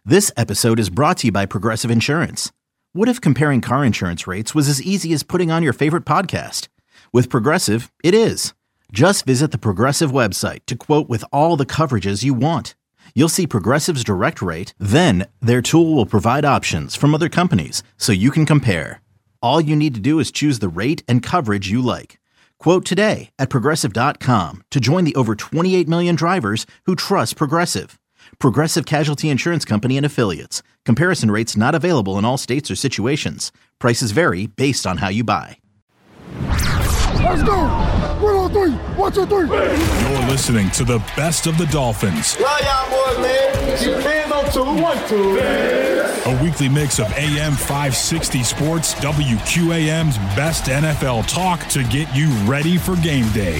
This episode is brought to you by Progressive Insurance. What if comparing car insurance rates was as easy as putting on your favorite podcast? With Progressive, it is. Just visit the Progressive website to quote with all the coverages you want. You'll see Progressive's direct rate, then their tool will provide options from other companies so you can compare. All you need to do is choose the rate and coverage you like. Quote today at Progressive.com to join the over 28 million drivers who trust Progressive. Progressive Casualty Insurance Company and Affiliates. Comparison rates not available in all states or situations. Prices vary based on how you buy. Let's go! 1 on 3, 1, 2, 3. You're listening to the best of the Dolphins. Love y'all boys, man. Keep hands on 2, 1, 2. A weekly mix of AM 560 Sports, WQAM's best NFL talk to get you ready for game day.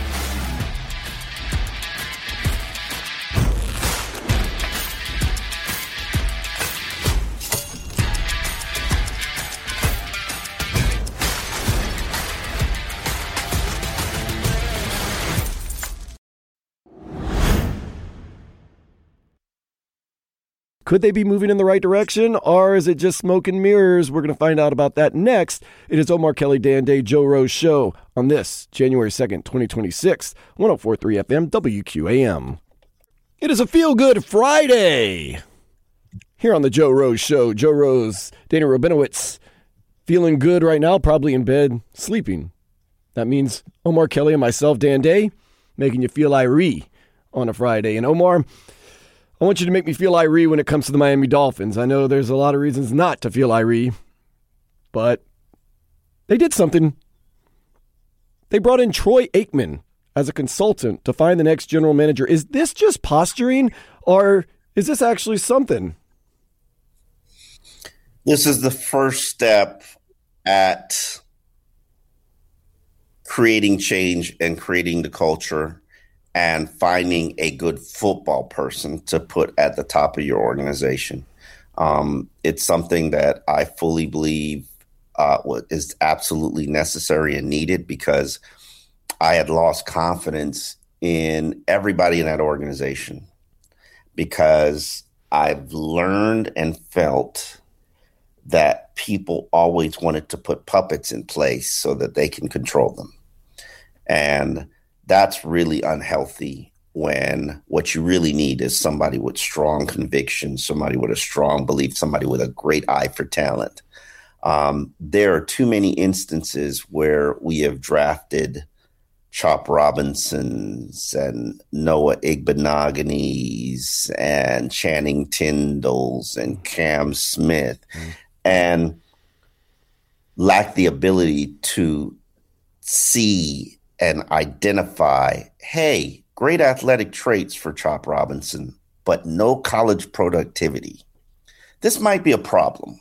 Could they be moving in the right direction, or is it just smoke and mirrors? We're going to find out about that next. It is Omar Kelly, Dan Day, Joe Rose Show on this January 2nd, 2026, 104.3 FM, WQAM. It is a feel-good Friday here on the Joe Rose Show. Joe Rose, Dana Rabinowitz, feeling good right now, probably in bed, sleeping. That means Omar Kelly and myself, Dan Day, making you feel irie on a Friday. And Omar, I want you to make me feel irie when it comes to the Miami Dolphins. I know there's a lot of reasons not to feel irie, but they did something. They brought in Troy Aikman as a consultant to find the next general manager. Is this just posturing, or is this actually something? This is the first step at creating change and creating the culture and finding a good football person to put at the top of your organization. It's something that I fully believe is absolutely necessary and needed, because I had lost confidence in everybody in that organization, because I've learned and felt that people always wanted to put puppets in place so that they can control them. And that's really unhealthy, when what you really need is somebody with strong conviction, somebody with a strong belief, somebody with a great eye for talent. There are too many instances where we have drafted Chop Robinsons and Noah Igbinoghenies and Channing Tindalls and Cam Smith and lack the ability to see and identify, hey, great athletic traits for Chop Robinson, but no college productivity. This might be a problem.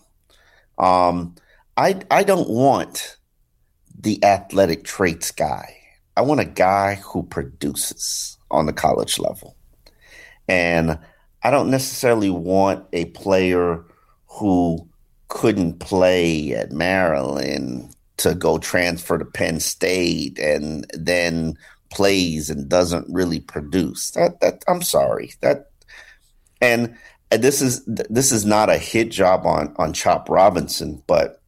I don't want the athletic traits guy. I want a guy who produces on the college level. And I don't necessarily want a player who couldn't play at Maryland to go transfer to Penn State and then plays and doesn't really produce. That I'm sorry. And this is not a hit job on Chop Robinson, but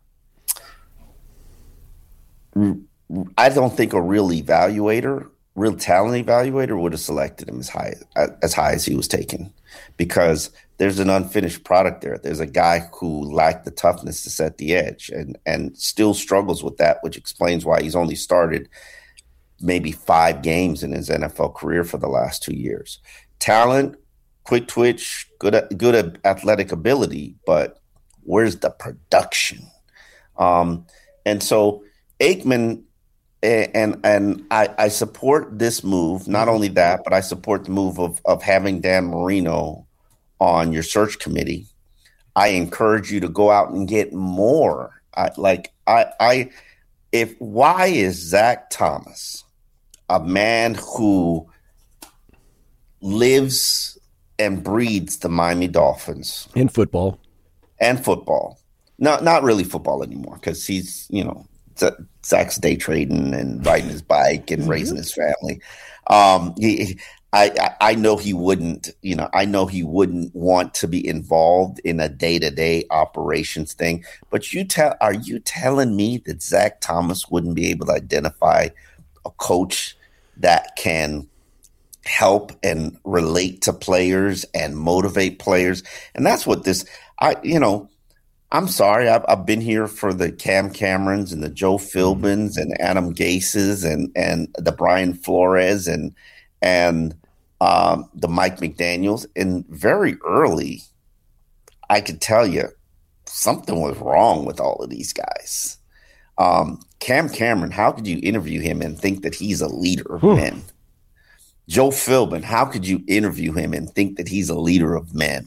I don't think a real talent evaluator would have selected him as high as he was taken, because there's an unfinished product there. There's a guy who lacked the toughness to set the edge and still struggles with that, which explains why he's only started maybe 5 games in his NFL career for the last 2 years. Talent, quick twitch, good athletic ability, but where's the production? And so Aikman, and I support this move. Not only that, but I support the move of having Dan Marino on your search committee. I encourage you to go out and get more. Why is Zach Thomas, a man who lives and breeds the Miami Dolphins and football, not really football anymore, because he's, Zach's day trading and riding his bike and raising his family. I know he wouldn't, I know he wouldn't want to be involved in a day-to-day operations thing. But are you telling me that Zach Thomas wouldn't be able to identify a coach that can help and relate to players and motivate players? And that's what I'm sorry. I've been here for the Cam Camerons and the Joe Philbins and Adam Gases and the Brian Flores and the Mike McDaniels. And very early, I could tell you something was wrong with all of these guys. Cam Cameron, how could you interview him and think that he's a leader of men? Joe Philbin, how could you interview him and think that he's a leader of men?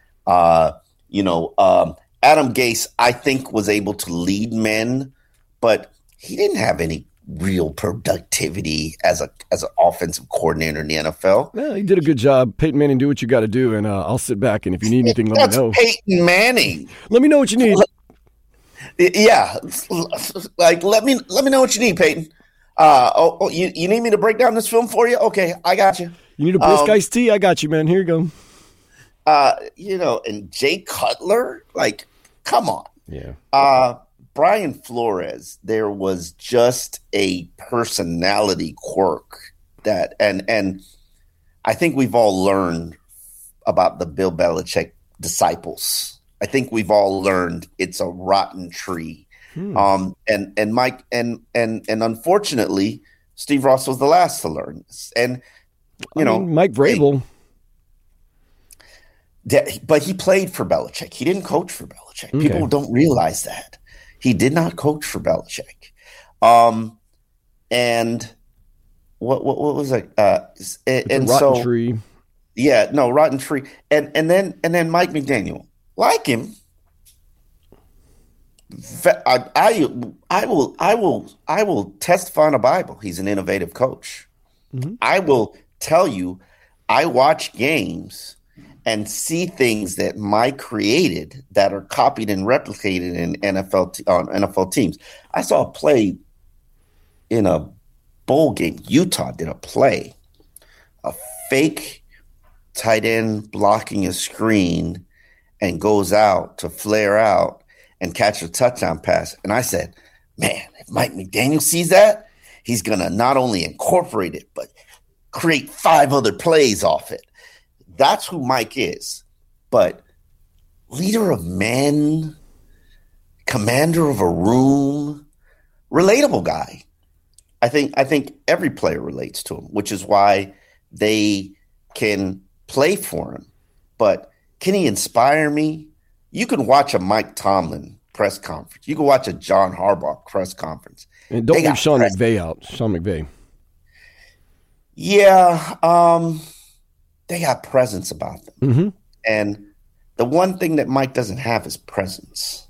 Adam Gase, I think, was able to lead men, but he didn't have any real productivity as an offensive coordinator in the NFL. Well, he did a good job. Peyton Manning, do what you got to do, and I'll sit back, and if you need anything, let me know. Peyton Manning. Let me know what you need. Yeah, like let me know what you need, Peyton. You need me to break down this film for you? Okay, I got you. You need a brisk iced tea? I got you, man. Here you go. And Jay Cutler, like, come on. Yeah. Brian Flores, there was just a personality quirk that, and I think we've all learned about the Bill Belichick disciples. I think we've all learned it's a rotten tree. And Mike and unfortunately, Steve Ross was the last to learn this. And Mike Vrabel. But he played for Belichick. He didn't coach for Belichick. Okay. People don't realize that. He did not coach for Belichick. And what was it? And rotten so, tree. Yeah, no, rotten tree. And then Mike McDaniel, like him. I will testify on the Bible. He's an innovative coach. Mm-hmm. I will tell you, I watch games and see things that Mike created that are copied and replicated in NFL teams. I saw a play in a bowl game. Utah did a play, a fake tight end blocking a screen and goes out to flare out and catch a touchdown pass. And I said, man, if Mike McDaniel sees that, he's going to not only incorporate it, but create 5 other plays off it. That's who Mike is. But leader of men, commander of a room, relatable guy. I think every player relates to him, which is why they can play for him. But can he inspire me? You can watch a Mike Tomlin press conference. You can watch a John Harbaugh press conference. And don't leave Sean McVay out. Sean McVay. Yeah, they got presence about them. Mm-hmm. And the one thing that Mike doesn't have is presence.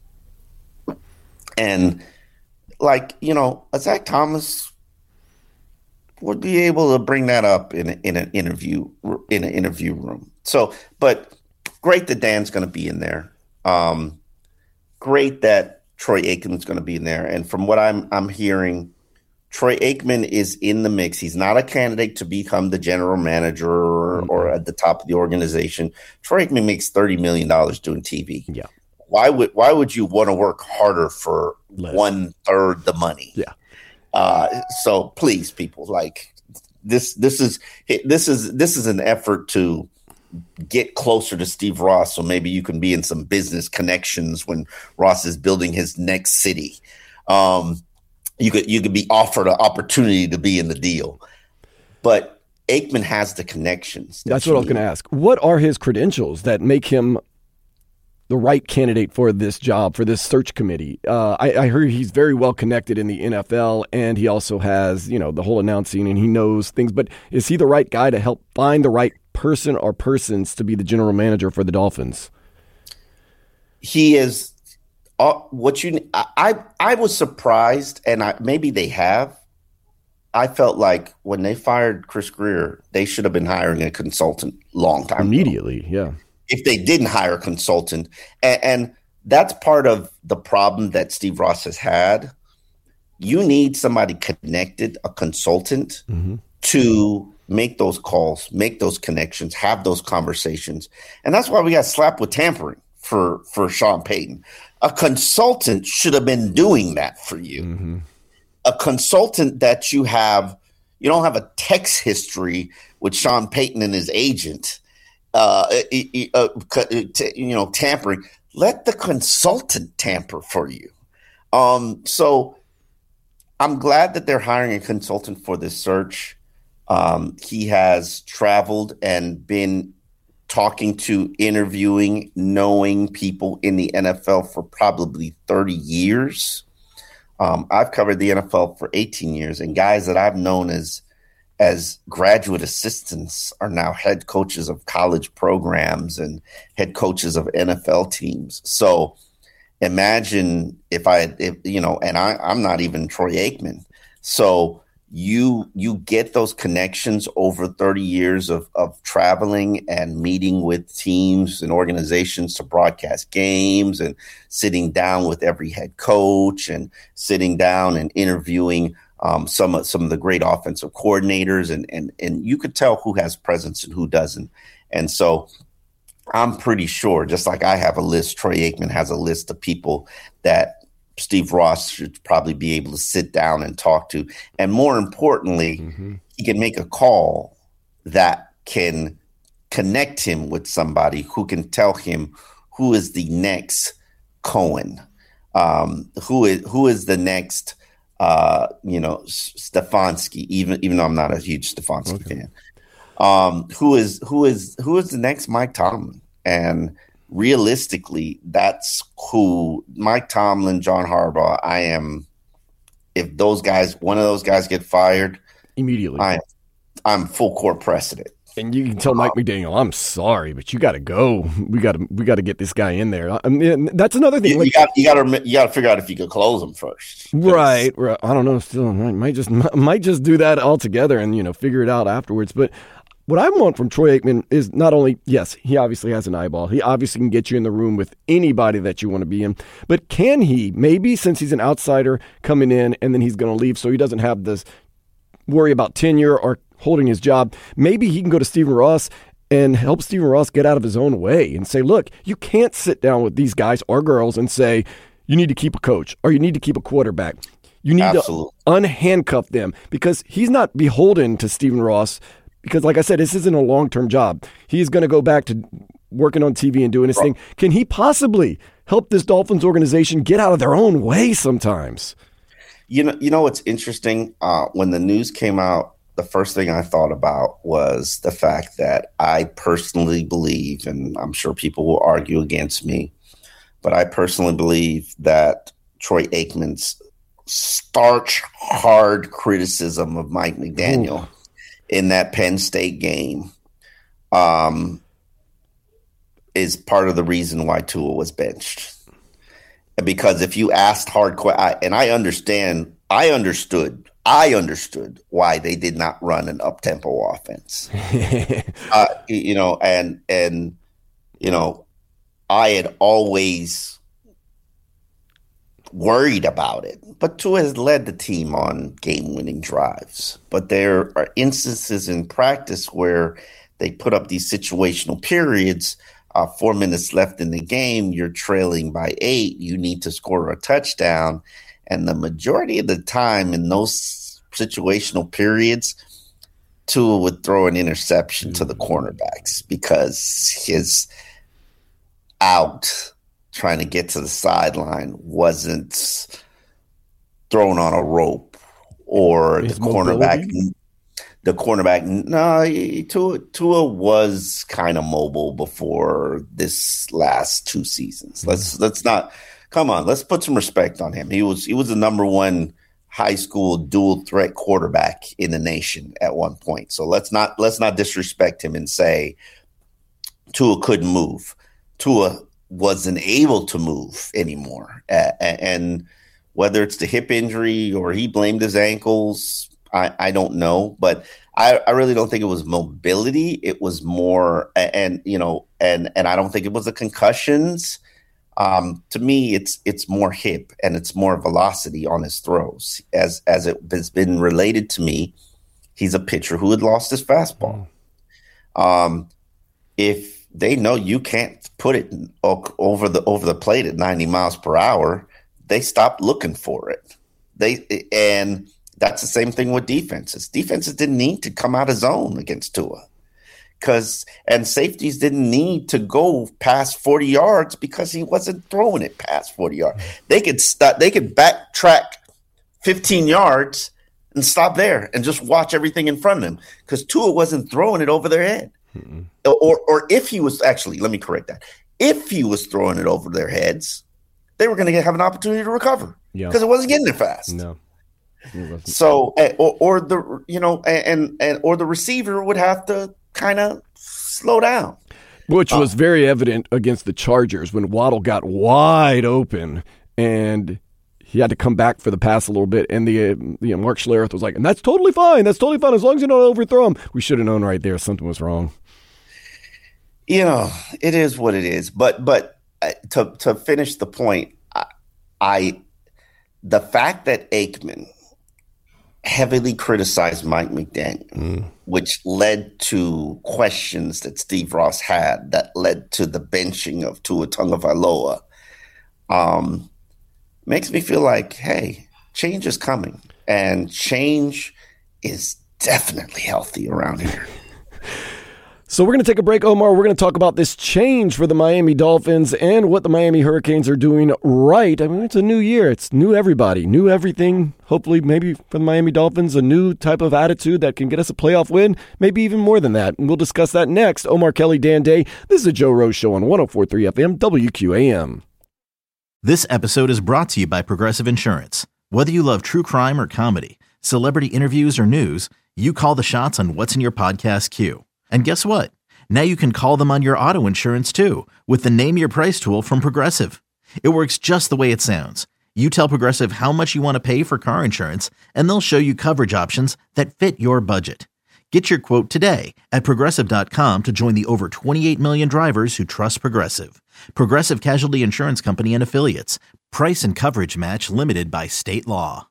And Zach Thomas would be able to bring that up in an interview room. So, but great that Dan's going to be in there. Great that Troy Aikman's going to be in there. And from what I'm hearing, Troy Aikman is in the mix. He's not a candidate to become the general manager or at the top of the organization. Troy Aikman makes $30 million doing TV. Yeah. Why would you want to work harder for 1/3 the money? Yeah. So please, people, like this is an effort to get closer to Steve Ross, so maybe you can be in some business connections when Ross is building his next city. You could be offered an opportunity to be in the deal, but Aikman has the connections. That's what I was going to ask. What are his credentials that make him the right candidate for this job, for this search committee? I heard he's very well connected in the NFL, and he also has, the whole announcing, and he knows things. But is he the right guy to help find the right person or persons to be the general manager for the Dolphins? He is. I was surprised, and maybe they have. I felt like when they fired Chris Grier, they should have been hiring a consultant long time immediately ago. Yeah. If they didn't hire a consultant, and that's part of the problem that Steve Ross has had. You need somebody connected, a consultant, mm-hmm. to make those calls, make those connections, have those conversations. And that's why we got slapped with tampering for Sean Payton. A consultant should have been doing that for you. Mm-hmm. A consultant that you don't have a text history with Sean Payton and his agent, tampering. Let the consultant tamper for you. So I'm glad that they're hiring a consultant for this search. He has traveled and been talking to, interviewing, knowing people in the NFL for probably 30 years. I've covered the NFL for 18 years, and guys that I've known as graduate assistants are now head coaches of college programs and head coaches of NFL teams. So imagine I'm not even Troy Aikman. So you get those connections over 30 years of traveling and meeting with teams and organizations to broadcast games and sitting down with every head coach and sitting down and interviewing some of the great offensive coordinators. And you could tell who has presence and who doesn't. And so I'm pretty sure, just like I have a list, Troy Aikman has a list of people that Steve Ross should probably be able to sit down and talk to. And more importantly, he can make a call that can connect him with somebody who can tell him who is the next Cohen, who is the next, Stefanski, even though I'm not a huge Stefanski fan. Who is the next Mike Tomlin? And realistically, that's who Mike Tomlin, John Harbaugh. If one of those guys get fired immediately, I'm full court precedent. And you can tell Mike McDaniel, I'm sorry, but you got to go. We got to get this guy in there. I mean, that's another thing. You got to figure out if you could close him first. Right. I don't know. Still, might just do that altogether and figure it out afterwards. But what I want from Troy Aikman is not only, yes, he obviously has an eyeball. He obviously can get you in the room with anybody that you want to be in. But can he, maybe since he's an outsider coming in and then he's going to leave so he doesn't have this worry about tenure or holding his job, maybe he can go to Stephen Ross and help Stephen Ross get out of his own way and say, look, you can't sit down with these guys or girls and say, you need to keep a coach or you need to keep a quarterback. You need to unhandcuff them because he's not beholden to Stephen Ross. Because, like I said, this isn't a long-term job. He's going to go back to working on TV and doing his thing. Can he possibly help this Dolphins organization get out of their own way sometimes? You know what's interesting? When the news came out, the first thing I thought about was the fact that I personally believe, and I'm sure people will argue against me, but I personally believe that Troy Aikman's starch hard criticism of Mike McDaniel in that Penn State game is part of the reason why Tua was benched. Because if you asked hard questions, and I understood why they did not run an up-tempo offense. I had always worried about it. But Tua has led the team on game-winning drives. But there are instances in practice where they put up these situational periods. 4 minutes left in the game, you're trailing by 8. You need to score a touchdown. And the majority of the time in those situational periods, Tua would throw an interception to the cornerbacks because his out trying to get to the sideline wasn't thrown on a rope, or the cornerback. Tua was kind of mobile before this last 2 seasons. Let's not come on. Let's put some respect on him. He was the number one high school dual threat quarterback in the nation at one point. So let's not disrespect him and say Tua couldn't move. Tua wasn't able to move anymore. And whether it's the hip injury or he blamed his ankles, I don't know. But I really don't think it was mobility. It was more, and I don't think it was the concussions. To me, it's more hip and it's more velocity on his throws. As it has been related to me, he's a pitcher who had lost his fastball. If they know you can't put it over the plate at 90 miles per hour, they stop looking for it. And that's the same thing with defenses. Defenses didn't need to come out of zone against Tua, and safeties didn't need to go past 40 yards because he wasn't throwing it past 40 yards. They could backtrack 15 yards and stop there and just watch everything in front of them because Tua wasn't throwing it over their head. Mm-hmm. Or if he was actually, let me correct that. If he was throwing it over their heads, they were going to have an opportunity to recover because it wasn't getting there fast. No. So, or the receiver would have to kind of slow down. Which was very evident against the Chargers when Waddle got wide open and he had to come back for the pass a little bit. And Mark Schlereth was like, and that's totally fine. That's totally fine as long as you don't overthrow him. We should have known right there something was wrong. It is what it is. But to finish the point, the fact that Aikman heavily criticized Mike McDaniel, which led to questions that Steve Ross had that led to the benching of Tua Tagovailoa, makes me feel like, hey, change is coming. And change is definitely healthy around here. So we're going to take a break, Omar. We're going to talk about this change for the Miami Dolphins and what the Miami Hurricanes are doing right. I mean, it's a new year. It's new everybody, new everything. Hopefully, maybe for the Miami Dolphins, a new type of attitude that can get us a playoff win, maybe even more than that. And we'll discuss that next. Omar Kelly, Dan Day. This is a Joe Rose Show on 104.3 FM, WQAM. This episode is brought to you by Progressive Insurance. Whether you love true crime or comedy, celebrity interviews or news, you call the shots on what's in your podcast queue. And guess what? Now you can call them on your auto insurance too with the Name Your Price tool from Progressive. It works just the way it sounds. You tell Progressive how much you want to pay for car insurance, and they'll show you coverage options that fit your budget. Get your quote today at Progressive.com to join the over 28 million drivers who trust Progressive. Progressive Casualty Insurance Company and Affiliates. Price and coverage match limited by state law.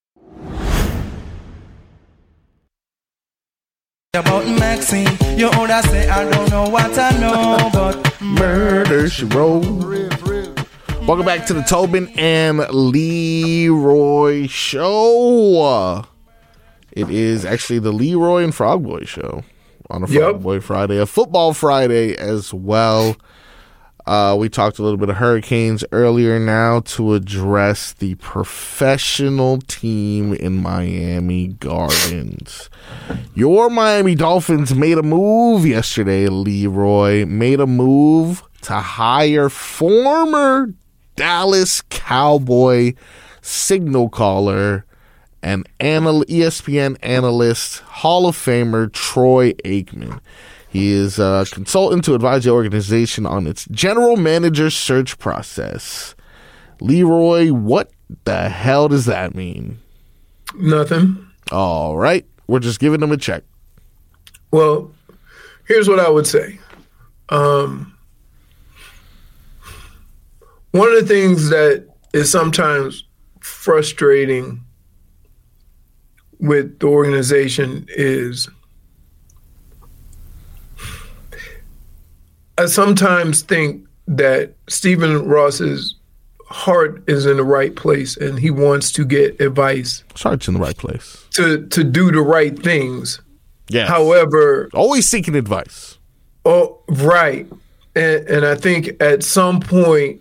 About Maxine, you older say I don't know what I know, but Murder, She Wrote. Welcome back to the Tobin and Leroy Show. It is actually the Leroy and Frogboy Show on a Frogboy Friday, a football Friday as well. We talked a little bit of Hurricanes earlier now to address the professional team in Miami Gardens. Your Miami Dolphins made a move yesterday, Leroy. Made a move to hire former Dallas Cowboy signal caller and ESPN analyst, Hall of Famer Troy Aikman. He is a consultant to advise the organization on its general manager search process. Leroy, what the hell does that mean? Nothing. All right. We're just giving them a check. Well, here's what I would say. One of the things that is sometimes frustrating with the organization is I sometimes think that Stephen Ross's heart is in the right place and he wants to get advice. His heart's in the right place. To do the right things. Yeah. However, always seeking advice. Oh, right. And I think at some point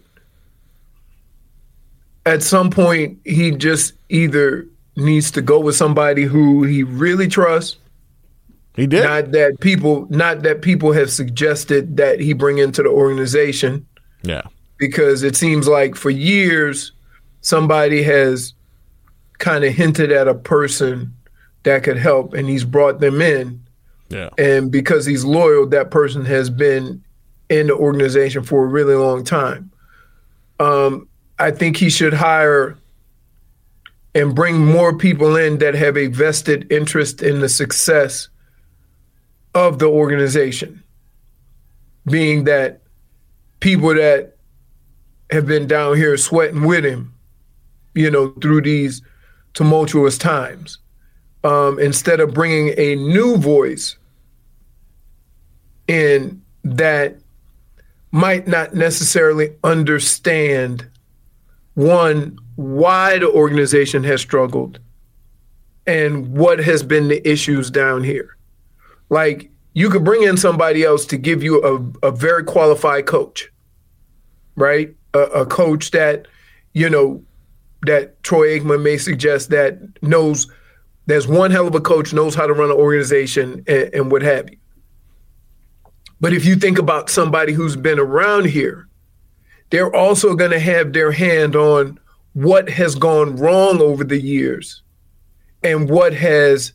he just either needs to go with somebody who he really trusts. He did. Not that people have suggested that he bring into the organization. Yeah. Because it seems like for years somebody has kind of hinted at a person that could help and he's brought them in. Yeah. And because he's loyal, that person has been in the organization for a really long time. I think he should hire and bring more people in that have a vested interest in the success of the organization, being that people that have been down here sweating with him, through these tumultuous times. instead of bringing a new voice in that might not necessarily understand, one, why the organization has struggled and what has been the issues down here. Like, you could bring in somebody else to give you a very qualified coach, right? A coach that, that Troy Aikman may suggest that knows, there's one hell of a coach, knows how to run an organization and what have you. But if you think about somebody who's been around here, they're also going to have their hand on what has gone wrong over the years and what has,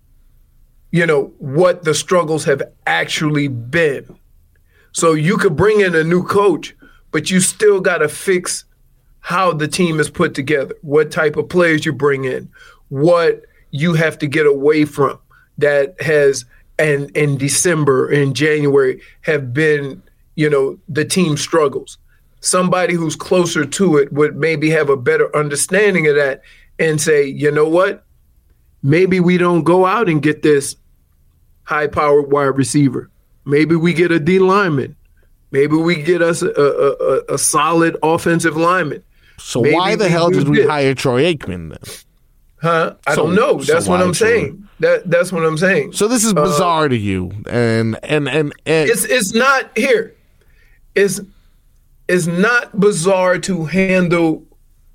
what the struggles have actually been. So you could bring in a new coach, but you still got to fix how the team is put together, what type of players you bring in, what you have to get away from that has, and in December, in January, have been, the team struggles. Somebody who's closer to it would maybe have a better understanding of that and say, you know what? Maybe we don't go out and get this high-powered wide receiver. Maybe we get a D lineman. Maybe we get us a solid offensive lineman. So Maybe why the hell did we hire Troy Aikman then? Huh? I don't know. That's what I'm saying. That's what I'm saying. So this is bizarre to you, and it's not here. It's not bizarre to handle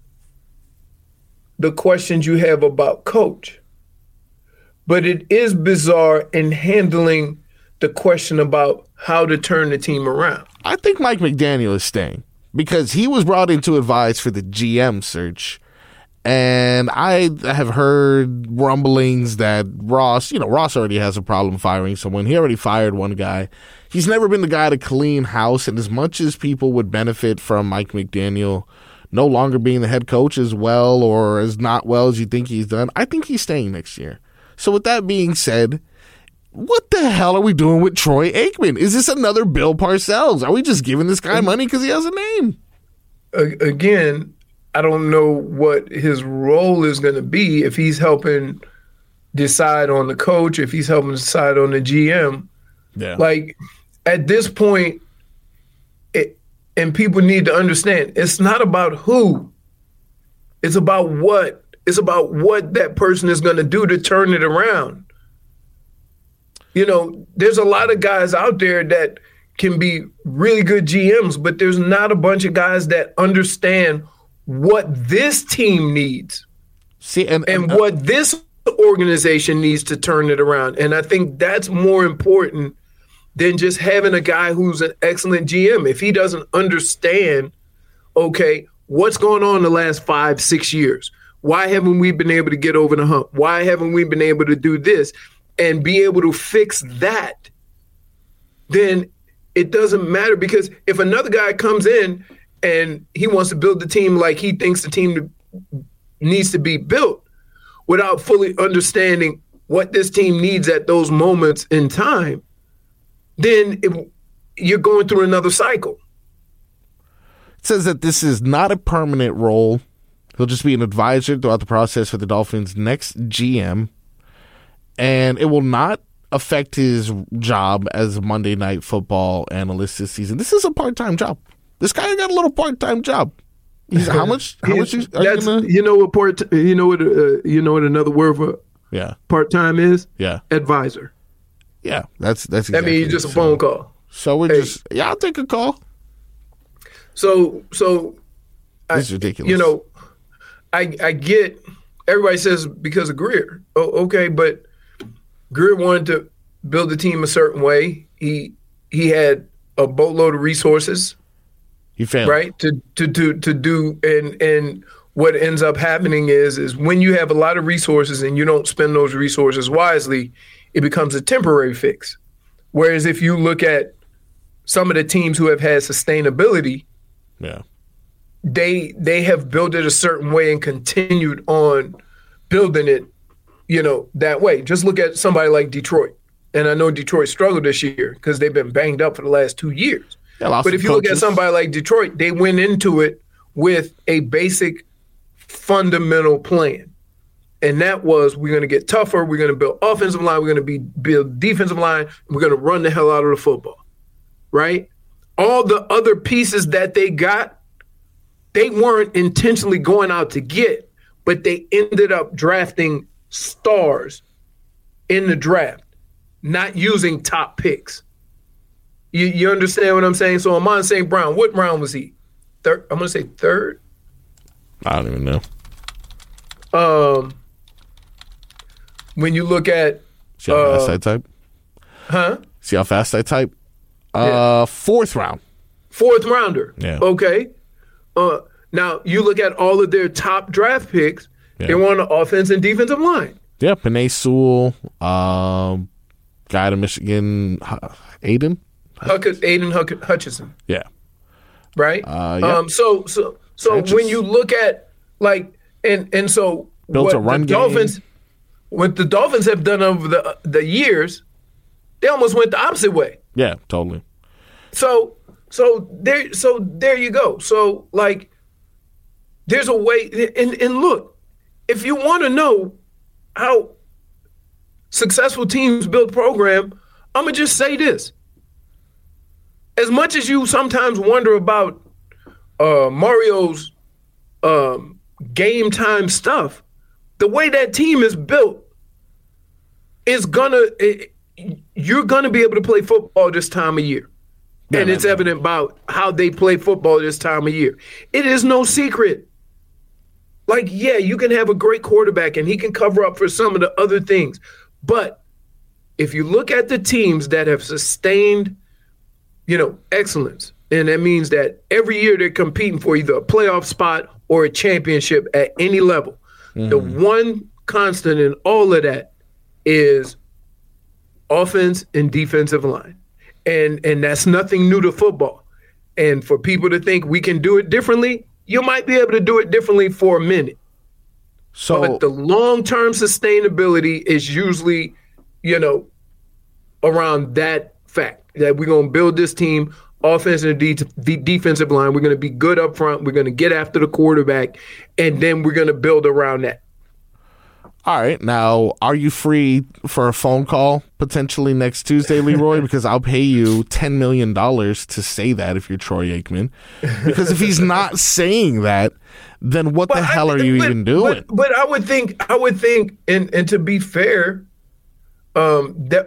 the questions you have about coach, but it is bizarre in handling the question about how to turn the team around. I think Mike McDaniel is staying because he was brought in to advise for the GM search. And I have heard rumblings that Ross already has a problem firing someone. He already fired one guy. He's never been the guy to clean house. And as much as people would benefit from Mike McDaniel no longer being the head coach as well or as not well as you think he's done, I think he's staying next year. So with that being said, what the hell are we doing with Troy Aikman? Is this another Bill Parcells? Are we just giving this guy money because he has a name? Again, I don't know what his role is going to be, if he's helping decide on the coach, if he's helping decide on the GM. Yeah. Like, at this point, and people need to understand, it's not about who. It's about what. It's about what that person is going to do to turn it around. There's a lot of guys out there that can be really good GMs, but there's not a bunch of guys that understand what this team needs. And what this organization needs to turn it around. And I think that's more important than just having a guy who's an excellent GM. If he doesn't understand, okay, what's going on the last 5-6 years? Why haven't we been able to get over the hump? Why haven't we been able to do this and be able to fix that? Then it doesn't matter, because if another guy comes in and he wants to build the team like he thinks the team needs to be built without fully understanding what this team needs at those moments in time, then you're going through another cycle. It says that this is not a permanent role. He'll just be an advisor throughout the process for the Dolphins' next GM, and it will not affect his job as a Monday Night Football analyst this season. This is a part-time job. This guy got a little part-time job. How much? Are you gonna... You know what another word for part-time is? Yeah, advisor. Yeah, that's exactly. That means just a phone call. So we're I'll take a call. So this is ridiculous. I get, everybody says because of Grier. Oh, okay, but Grier wanted to build the team a certain way. He had a boatload of resources. He failed. Right? To do, and what ends up happening is when you have a lot of resources and you don't spend those resources wisely, it becomes a temporary fix. Whereas if you look at some of the teams who have had sustainability, they have built it a certain way and continued on building it, that way. Just look at somebody like Detroit. And I know Detroit struggled this year because they've been banged up for the last 2 years. Yeah, but if you look at somebody like Detroit, they went into it with a basic fundamental plan. And that was, we're going to get tougher. We're going to build offensive line. We're going to build defensive line. And we're going to run the hell out of the football, right? All the other pieces that they got, they weren't intentionally going out to get, but they ended up drafting stars in the draft, not using top picks. You understand what I'm saying? So Amon St. Brown, what round was he? Third? I'm going to say third. I don't even know. When you look at see how fast I type? See how fast I type? Yeah. Fourth round. Fourth rounder. Yeah. Okay. Now you look at all of their top draft picks. Yeah. They were on the offense and defensive line. Yeah, Penei Sewell, guy to Michigan, Aiden Hutchinson. Yeah. Right. Yeah. So when you look at and so built a run game. What the Dolphins have done over the years, they almost went the opposite way. Yeah, totally. So there you go. So like, there's a way. And look, if you want to know how successful teams build program, I'm gonna just say this. As much as you sometimes wonder about Mario's game time stuff, the way that team is built is you're gonna be able to play football this time of year. Yeah, and it's evident about how they play football this time of year. It is no secret. Like, yeah, you can have a great quarterback and he can cover up for some of the other things. But if you look at the teams that have sustained, excellence, and that means that every year they're competing for either a playoff spot or a championship at any level. Mm-hmm. The one constant in all of that is offense and defensive line. And that's nothing new to football. And for people to think we can do it differently, you might be able to do it differently for a minute. But the long-term sustainability is usually, around that fact that we're going to build this team, offense and defensive line. We're going to be good up front. We're going to get after the quarterback, and then we're going to build around that. All right. Now, are you free for a phone call potentially next Tuesday, Leroy? Because I'll pay you $10 million to say that if you're Troy Aikman. Because if he's not saying that, then what the hell are you even doing? But I would think, and to be fair, I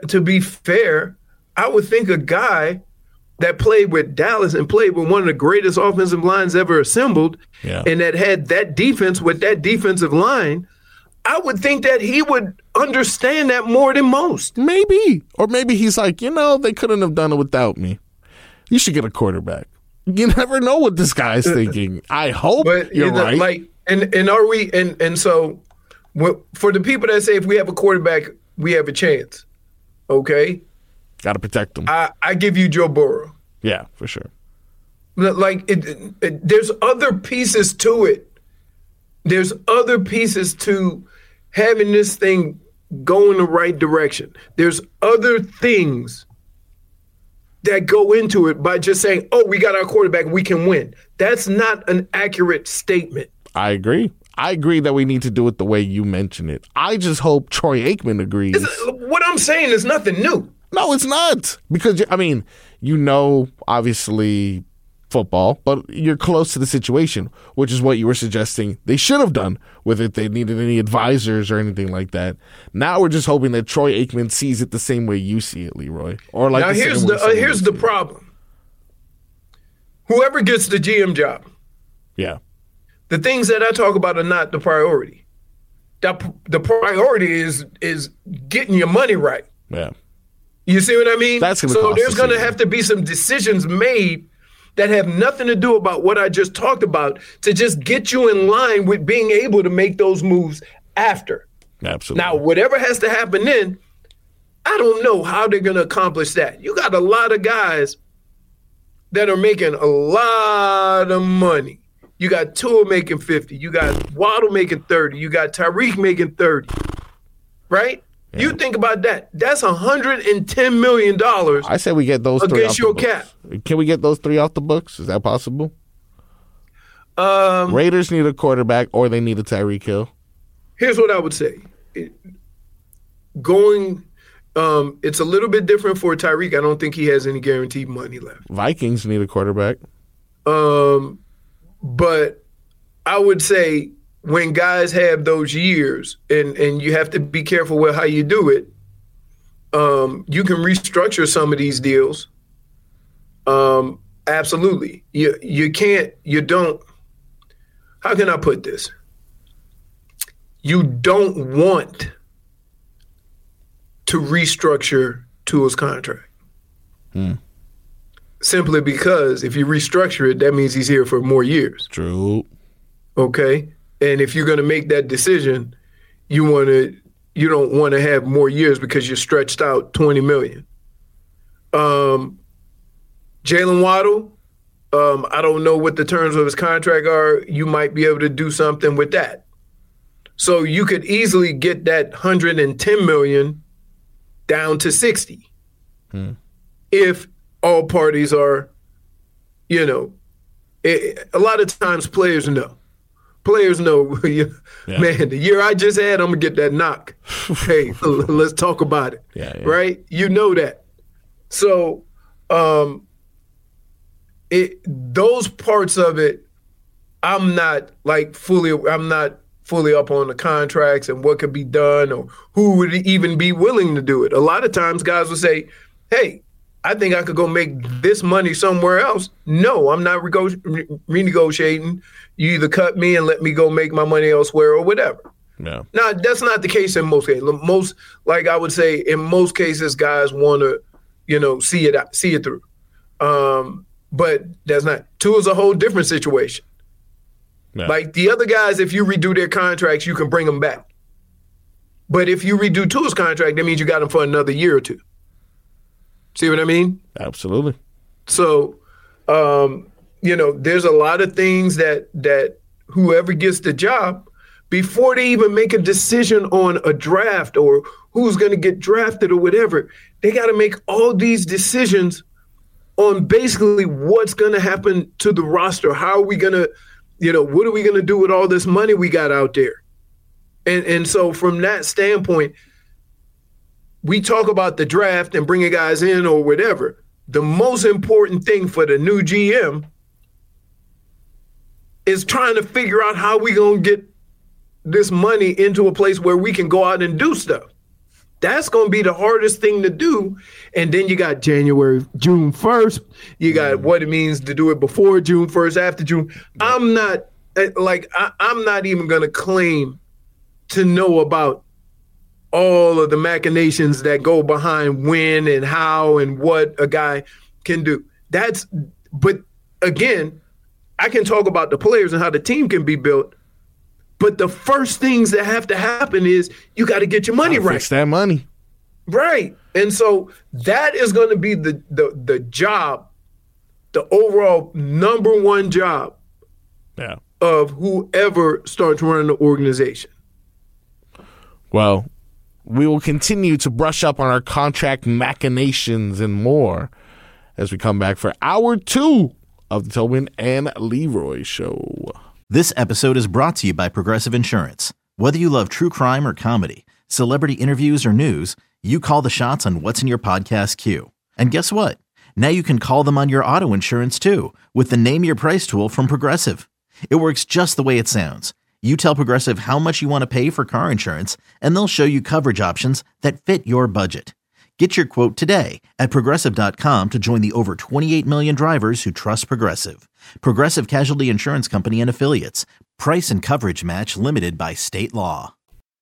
would think a guy that played with Dallas and played with one of the greatest offensive lines ever assembled, and that had that defense with that defensive line, I would think that he would understand that more than most. Maybe. Or maybe he's like, they couldn't have done it without me. You should get a quarterback. You never know what this guy's thinking. I hope you're right. Like, and are we, and so for the people that say if we have a quarterback, we have a chance. Okay? Got to protect them. I give you Joe Burrow. Yeah, for sure. Like, there's other pieces to it. There's other pieces to having this thing go in the right direction. There's other things that go into it by just saying, we got our quarterback, we can win. That's not an accurate statement. I agree. I agree that we need to do it the way you mentioned it. I just hope Troy Aikman agrees. What I'm saying is nothing new. No, it's not. Because, obviously football, but you're close to the situation, which is what you were suggesting they should have done with it. They needed any advisors or anything like that. Now we're just hoping that Troy Aikman sees it the same way you see it, Leroy. Or like now here's the problem. Whoever gets the GM job, the things that I talk about are not the priority. The priority is getting your money right. Yeah, you see what I mean? That's so there's going to have to be some decisions made that have nothing to do about what I just talked about to just get you in line with being able to make those moves after. Absolutely. Now, whatever has to happen then, I don't know how they're going to accomplish that. You got a lot of guys that are making a lot of money. You got Tua making 50. You got Waddle making 30. You got Tyreek making 30. Right? Yeah. You think about that. That's $110 million. I say we get those three against your cap. Can we get those three off the books? Is that possible? Raiders need a quarterback or they need a Tyreek Hill. here's what I would say. It's a little bit different for Tyreek. I don't think he has any guaranteed money left. Vikings need a quarterback. But I would say when guys have those years, and you have to be careful with how you do it, you can restructure some of these deals. Absolutely. You don't, how can I put this? You don't want to restructure Tua's contract. Simply because if you restructure it, that means he's here for more years. True. Okay? And if you're going to make that decision, you don't want to have more years because you're stretched out $20 million. Jalen Waddle, I don't know what the terms of his contract are. You might be able to do something with that. So you could easily get that $110 million down to 60 if all parties are, a lot of times players know. Players know, man, the year I just had, I'm going to get that knock. Hey, let's talk about it, right? You know that. So those parts of it, I'm not fully up on the contracts and what could be done or who would even be willing to do it. A lot of times guys will say, hey, I think I could go make this money somewhere else. No, I'm not renegotiating. You either cut me and let me go make my money elsewhere or whatever. Yeah. Now, that's not the case in most cases. I would say, in most cases, guys want to, see it through. But that's not. Tua's a whole different situation. Yeah. Like the other guys, if you redo their contracts, you can bring them back. But if you redo Tua's contract, that means you got him for another year or two. See what I mean? Absolutely. So, there's a lot of things that whoever gets the job, before they even make a decision on a draft or who's going to get drafted or whatever, they got to make all these decisions on basically what's going to happen to the roster. How are we going to, what are we going to do with all this money we got out there? And so from that standpoint, we talk about the draft and bringing guys in or whatever. The most important thing for the new GM is trying to figure out how we going to get this money into a place where we can go out and do stuff. That's going to be the hardest thing to do. And then you got June 1st. You got what it means to do it before June 1st, after June. I'm not even going to claim to know about all of the machinations that go behind when and how and what a guy can do. But again, I can talk about the players and how the team can be built. But the first things that have to happen is you got to get your money right. Fix that money. Right. And so that is going to be the job, the overall number one job of whoever starts running the organization. Well, we will continue to brush up on our contract machinations and more as we come back for hour 2 of the Tobin and Leroy Show. This episode is brought to you by Progressive Insurance. Whether you love true crime or comedy, celebrity interviews or news, you call the shots on what's in your podcast queue. And guess what? Now you can call them on your auto insurance too with the Name Your Price tool from Progressive. It works just the way it sounds. You tell Progressive how much you want to pay for car insurance, and they'll show you coverage options that fit your budget. Get your quote today at Progressive.com to join the over 28 million drivers who trust Progressive. Progressive Casualty Insurance Company and Affiliates. Price and coverage match limited by state law.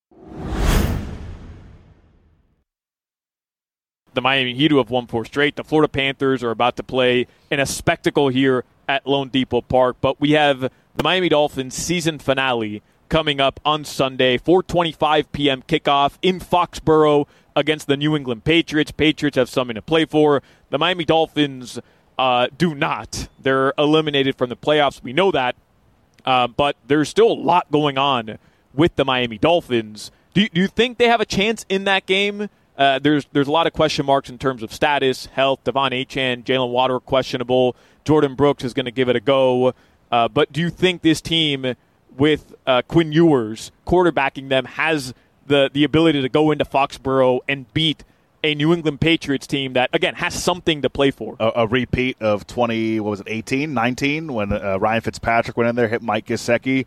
The Miami Heat, who have won 4 straight. The Florida Panthers are about to play in a spectacle here at Lone Depot Park. But we have the Miami Dolphins season finale coming up on Sunday, 4:25 p.m. kickoff in Foxborough against the New England Patriots. Patriots have something to play for. The Miami Dolphins do not. They're eliminated from the playoffs. We know that. But there's still a lot going on with the Miami Dolphins. Do you think they have a chance in that game? There's a lot of question marks in terms of status, health. Devon Achane, Jalen Waddle questionable. Jordan Brooks is going to give it a go. But do you think this team with Quinn Ewers quarterbacking them has the ability to go into Foxborough and beat a New England Patriots team that, again, has something to play for. A repeat of 19, when Ryan Fitzpatrick went in there, hit Mike Gesicki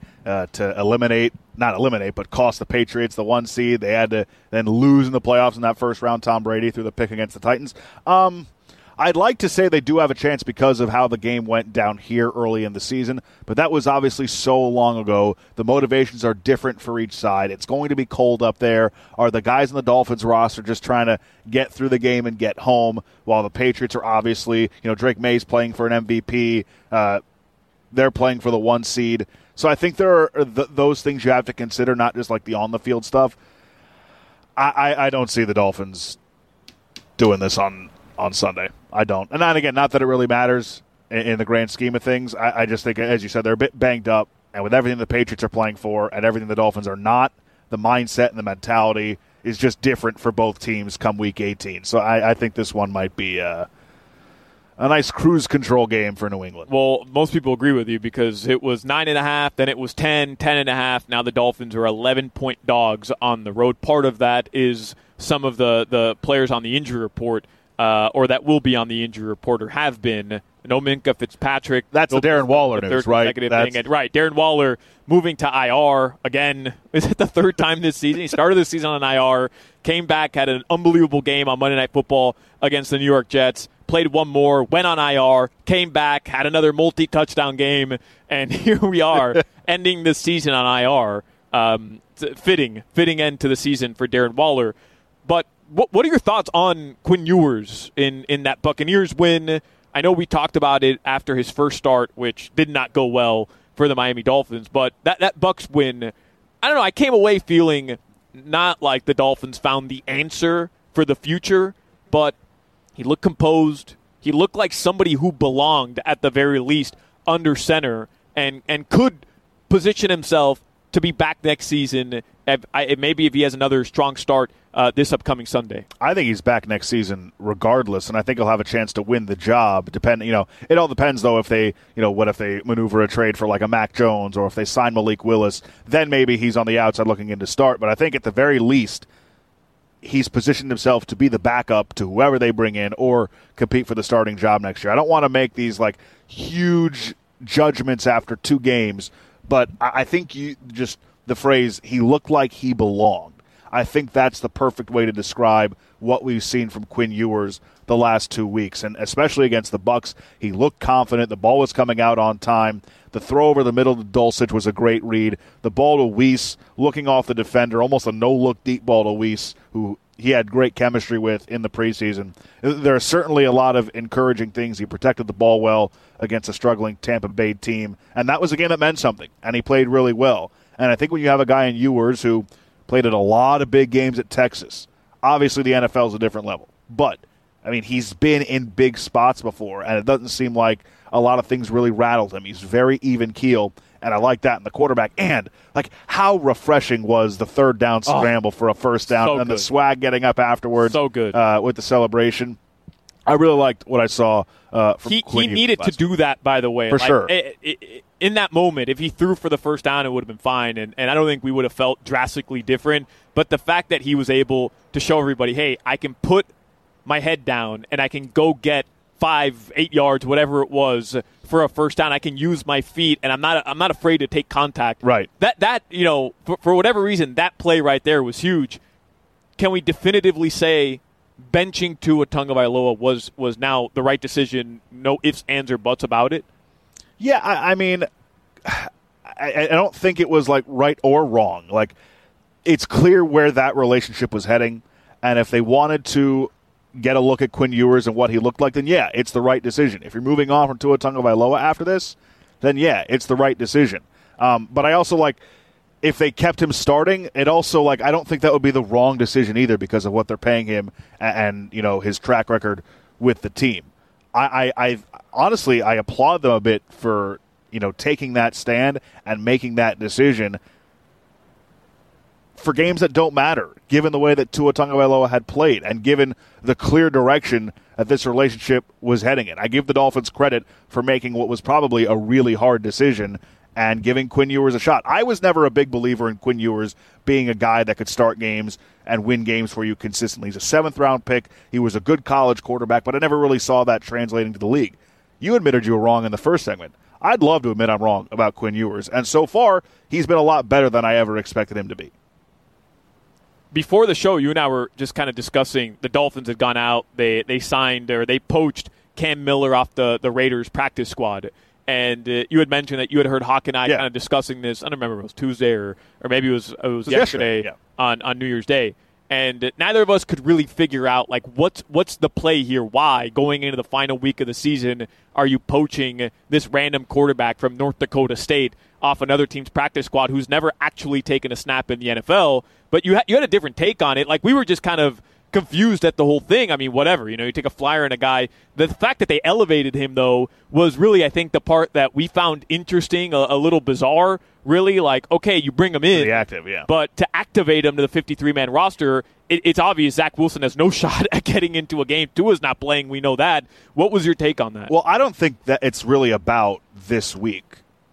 to cost the Patriots the 1 seed. They had to then lose in the playoffs in that first round. Tom Brady threw the pick against the Titans. I'd like to say they do have a chance because of how the game went down here early in the season, but that was obviously so long ago. The motivations are different for each side. It's going to be cold up there. Are the guys in the Dolphins roster just trying to get through the game and get home, while the Patriots are obviously, Drake May's playing for an MVP. They're playing for the 1 seed. So I think there are those things you have to consider, not just like the on-the-field stuff. I don't see the Dolphins doing this on Sunday. I don't. And then again, not that it really matters in the grand scheme of things. I just think, as you said, they're a bit banged up. And with everything the Patriots are playing for and everything the Dolphins are not, the mindset and the mentality is just different for both teams come Week 18. So I think this one might be a nice cruise control game for New England. Well, most people agree with you because it was 9.5, then it was 10, 10.5. Now the Dolphins are 11-point dogs on the road. Part of that is some of the players on the injury report or that will be on the injury report or have been. No Minkah Fitzpatrick. That's the Darren Waller news, right? Right. Darren Waller moving to IR again. Is it the third time this season? He started the season on IR, came back, had an unbelievable game on Monday Night Football against the New York Jets, played one more, went on IR, came back, had another multi-touchdown game, and here we are ending the season on IR. Fitting end to the season for Darren Waller. But what are your thoughts on Quinn Ewers in that Buccaneers win? I know we talked about it after his first start, which did not go well for the Miami Dolphins, but that Bucs win, I don't know, I came away feeling not like the Dolphins found the answer for the future, but he looked composed. He looked like somebody who belonged, at the very least, under center and could position himself to be back next season, maybe if he has another strong start this upcoming Sunday. I think he's back next season regardless, and I think he'll have a chance to win the job. It all depends, though, if they, what if they maneuver a trade for like a Mac Jones or if they sign Malik Willis, then maybe he's on the outside looking in to start. But I think at the very least, he's positioned himself to be the backup to whoever they bring in or compete for the starting job next year. I don't want to make these like huge judgments after 2 games, but I think the phrase, he looked like he belonged. I think that's the perfect way to describe what we've seen from Quinn Ewers the last 2 weeks, and especially against the Bucs. He looked confident. The ball was coming out on time. The throw over the middle to Dulcich was a great read. The ball to Weiss, looking off the defender, almost a no-look deep ball to Weiss, who he had great chemistry with in the preseason. There are certainly a lot of encouraging things. He protected the ball well against a struggling Tampa Bay team, and that was a game that meant something, and he played really well. And I think when you have a guy in Ewers who played at a lot of big games at Texas, obviously the NFL is a different level. But, I mean, he's been in big spots before, and it doesn't seem like a lot of things really rattled him. He's very even-keeled, and I like that in the quarterback. And, how refreshing was the third down scramble for a first down so and good. The swag getting up afterwards. So good. With the celebration. I really liked what I saw from Quinn. He needed to do that, by the way. For sure. In that moment, if he threw for the first down, it would have been fine, and I don't think we would have felt drastically different. But the fact that he was able to show everybody, hey, I can put my head down and I can go get 5-8 yards, whatever it was, for a first down. I can use my feet, and I'm not afraid to take contact. Right. That for whatever reason, that play right there was huge. Can we definitively say benching Tua Tagovailoa was now the right decision? No ifs, ands, or buts about it. Yeah, I mean, I don't think it was right or wrong. It's clear where that relationship was heading, and if they wanted to get a look at Quinn Ewers and what he looked like, then yeah, it's the right decision. If you're moving on from Tua Tagovailoa after this, then yeah, it's the right decision. But I also if they kept him starting, it also I don't think that would be the wrong decision either because of what they're paying him and his track record with the team. I honestly applaud them a bit for taking that stand and making that decision for games that don't matter, given the way that Tua Tagovailoa had played and given the clear direction that this relationship was heading in. I give the Dolphins credit for making what was probably a really hard decision and giving Quinn Ewers a shot. I was never a big believer in Quinn Ewers being a guy that could start games and win games for you consistently. He's a 7th-round pick. He was a good college quarterback, but I never really saw that translating to the league. You admitted you were wrong in the first segment. I'd love to admit I'm wrong about Quinn Ewers, and so far, he's been a lot better than I ever expected him to be. Before the show, you and I were just kind of discussing the Dolphins had gone out. They signed or they poached Cam Miller off the Raiders practice squad. And you had mentioned that you had heard Hawk and I kind of discussing this. I don't remember if it was Tuesday or maybe it was yesterday on New Year's Day. And neither of us could really figure out, like, what's the play here? Why, going into the final week of the season, are you poaching this random quarterback from North Dakota State off another team's practice squad who's never actually taken a snap in the NFL? But you had a different take on it. Like, we were just kind of confused at the whole thing. I mean, whatever. You take a flyer on a guy. The fact that they elevated him, though, was really, I think, the part that we found interesting, a little bizarre. Really, like, okay, you bring him in. Pretty active, yeah. But to activate him to the 53-man roster, it's obvious Zach Wilson has no shot at getting into a game. Tua's not playing. We know that. What was your take on that? Well, I don't think that it's really about this week.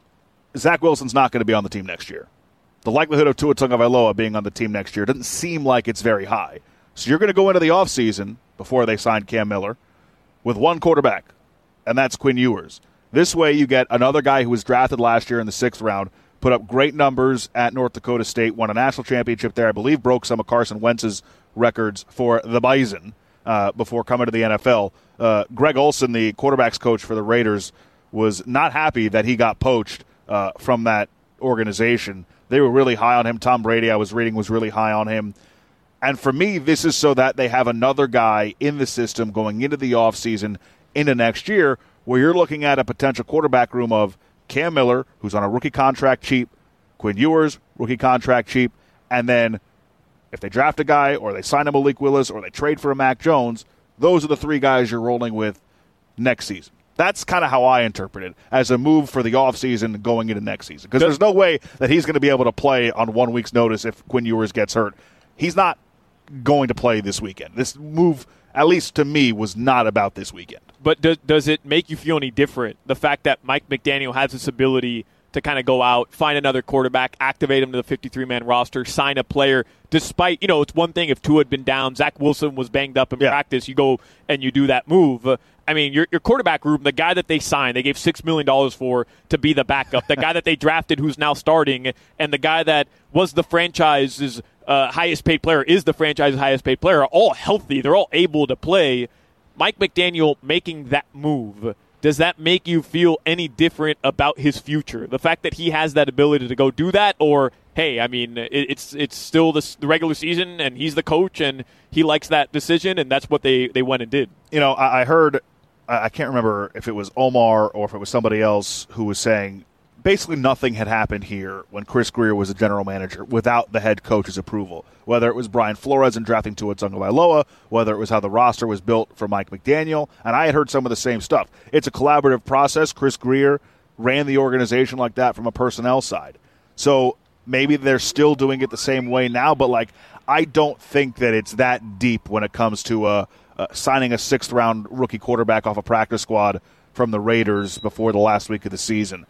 Zach Wilson's not going to be on the team next year. The likelihood of Tua Tagovailoa being on the team next year doesn't seem like it's very high. So you're going to go into the offseason, before they signed Cam Miller, with one quarterback, and that's Quinn Ewers. This way you get another guy who was drafted last year in the 6th round, put up great numbers at North Dakota State, won a national championship there, I believe broke some of Carson Wentz's records for the Bison before coming to the NFL. Greg Olson, the quarterback's coach for the Raiders, was not happy that he got poached from that organization. They were really high on him. Tom Brady, I was reading, was really high on him. And for me, this is so that they have another guy in the system going into the offseason into next year where you're looking at a potential quarterback room of Cam Miller, who's on a rookie contract cheap, Quinn Ewers, rookie contract cheap, and then if they draft a guy or they sign a Malik Willis or they trade for a Mac Jones, those are the 3 guys you're rolling with next season. That's kind of how I interpret it, as a move for the offseason going into next season. Because there's no way that he's going to be able to play on 1 week's notice if Quinn Ewers gets hurt. He's not going to play this weekend. This move, at least to me, was not about this weekend. But does it make you feel any different, the fact that Mike McDaniel has this ability to kind of go out, find another quarterback, activate him to the 53-man roster, sign a player, despite, it's one thing if Tua had been down, Zach Wilson was banged up in practice, you go and you do that move. I mean, your quarterback room, the guy that they signed, they gave $6 million for to be the backup, the guy that they drafted who's now starting, and the guy that was the franchise's highest paid player, is the franchise's highest paid player, are all healthy. They're all able to play. Mike McDaniel making that move, does that make you feel any different about his future? The fact that he has that ability to go do that, or, hey, I mean, it's still the regular season, and he's the coach, and he likes that decision, and that's what they went and did. I heard, I can't remember if it was Omar or if it was somebody else who was saying basically nothing had happened here when Chris Grier was a general manager without the head coach's approval. Whether it was Brian Flores in drafting Tua Tagovailoa, whether it was how the roster was built for Mike McDaniel, and I had heard some of the same stuff. It's a collaborative process. Chris Grier ran the organization like that from a personnel side. So maybe they're still doing it the same way now, but I don't think that it's that deep when it comes to signing a 6th-round rookie quarterback off a practice squad from the Raiders before the last week of the season.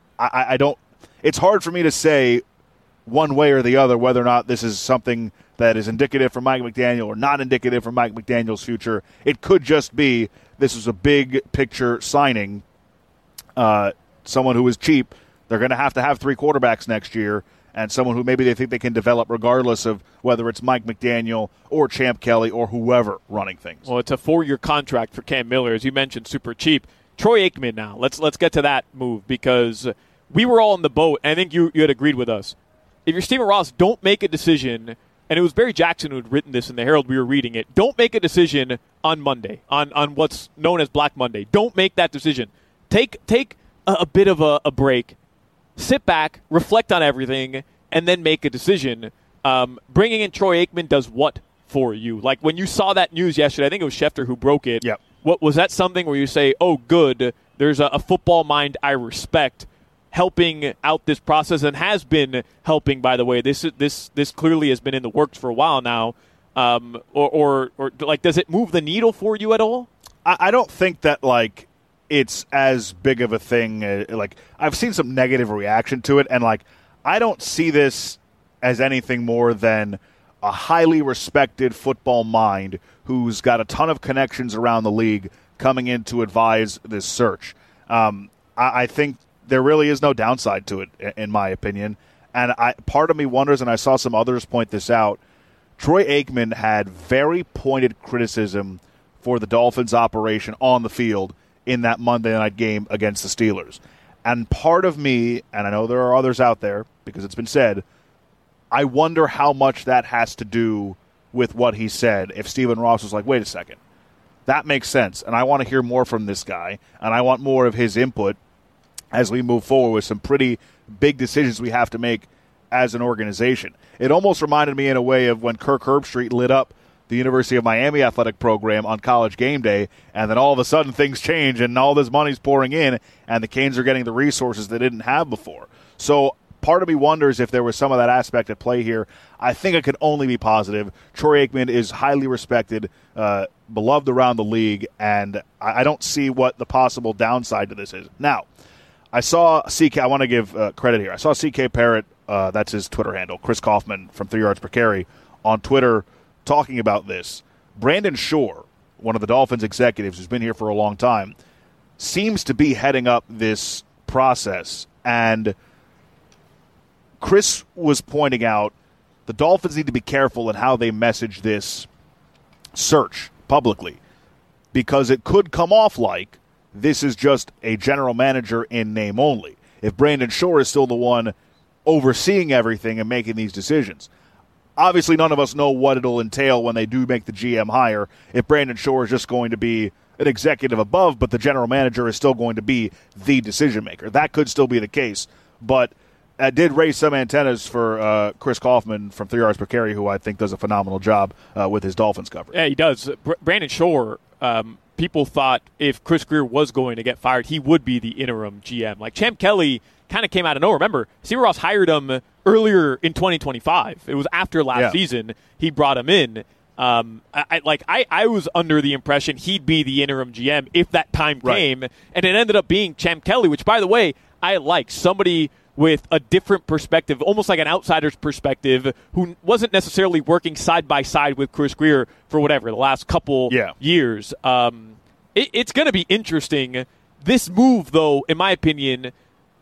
I don't. It's hard for me to say one way or the other whether or not this is something that is indicative for Mike McDaniel or not indicative for Mike McDaniel's future. It could just be this is a big picture signing. Someone who is cheap. They're going to have 3 quarterbacks next year, and someone who maybe they think they can develop regardless of whether it's Mike McDaniel or Champ Kelly or whoever running things. Well, it's a 4-year contract for Cam Miller, as you mentioned, super cheap. Troy Aikman now. Let's get to that move, because we were all in the boat, and I think you had agreed with us. If you're Stephen Ross, don't make a decision, and it was Barry Jackson who had written this in the Herald. We were reading it. Don't make a decision on Monday, on what's known as Black Monday. Don't make that decision. Take a bit of a break, sit back, reflect on everything, and then make a decision. Bringing in Troy Aikman does what for you? Like when you saw that news yesterday, I think it was Schefter who broke it. Yep. What was that something where you say, oh, good, there's a football mind I respect helping out this process, and has been helping, by the way. This clearly has been in the works for a while now. Or does it move the needle for you at all? I don't think that it's as big of a thing. Like, I've seen some negative reaction to it, and like, I don't see this as anything more than a highly respected football mind who's got a ton of connections around the league coming in to advise this search. I think there really is no downside to it, in my opinion. And part of me wonders, and I saw some others point this out, Troy Aikman had very pointed criticism for the Dolphins' operation on the field in that Monday night game against the Steelers. And part of me, and I know there are others out there because it's been said, I wonder how much that has to do with what he said. If Stephen Ross was like, wait a second, that makes sense, and I want to hear more from this guy, and I want more of his input as we move forward with some pretty big decisions we have to make as an organization. It almost reminded me in a way of when Kirk Herbstreit lit up the University of Miami athletic program on College Game Day, and then all of a sudden things change and all this money's pouring in, and the Canes are getting the resources they didn't have before. So part of me wonders if there was some of that aspect at play here. I think it could only be positive. Troy Aikman is highly respected, beloved around the league, and I don't see what the possible downside to this is. Now, I saw CK, I want to give credit here. I saw CK Parrott, that's his Twitter handle, Chris Kaufman from 3 Yards Per Carry, on Twitter talking about this. Brandon Shore, one of the Dolphins executives who's been here for a long time, seems to be heading up this process. And Chris was pointing out the Dolphins need to be careful in how they message this search publicly, because it could come off like this is just a general manager in name only, if Brandon Shore is still the one overseeing everything and making these decisions. Obviously, none of us know what it'll entail when they do make the GM hire, if Brandon Shore is just going to be an executive above, but the general manager is still going to be the decision maker. That could still be the case, but that did raise some antennas for Chris Kaufman from 3 Yards Per Carry, who I think does a phenomenal job with his Dolphins coverage. Yeah, he does. Brandon Shore, people thought if Chris Grier was going to get fired, he would be the interim GM. Like, Champ Kelly kind of came out of nowhere. Remember, Stephen Ross hired him earlier in 2025. It was after last season he brought him in. I was under the impression he'd be the interim GM if that time came, and it ended up being Champ Kelly, which, by the way, I like. Somebody with a different perspective, almost like an outsider's perspective, who wasn't necessarily working side by side with Chris Grier for the last couple years. It's going to be interesting. This move, though, in my opinion,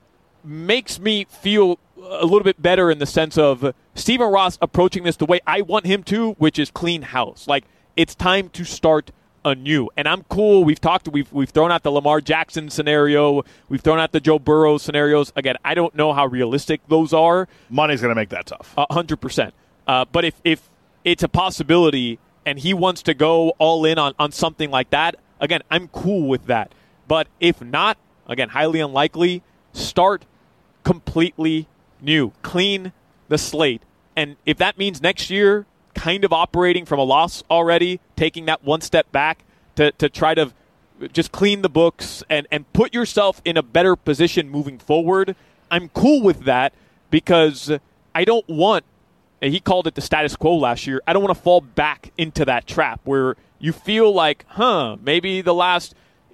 makes me feel a little bit better in the sense of Stephen Ross approaching this the way I want him to, which is clean house. Like, it's time to start anew. And I'm cool. We've thrown out the Lamar Jackson scenario. We've thrown out the Joe Burrow scenarios. Again, I don't know how realistic those are. Money's going to make that tough. 100%. But if it's a possibility and he wants to go all in on something like that, again, I'm cool with that. But if not, again, highly unlikely, start completely new. Clean the slate. And if that means next year kind of operating from a loss already, taking that one step back to try to just clean the books and put yourself in a better position moving forward, I'm cool with that, because I don't want, he called it the status quo last year, I don't want to fall back into that trap where you feel like, maybe the last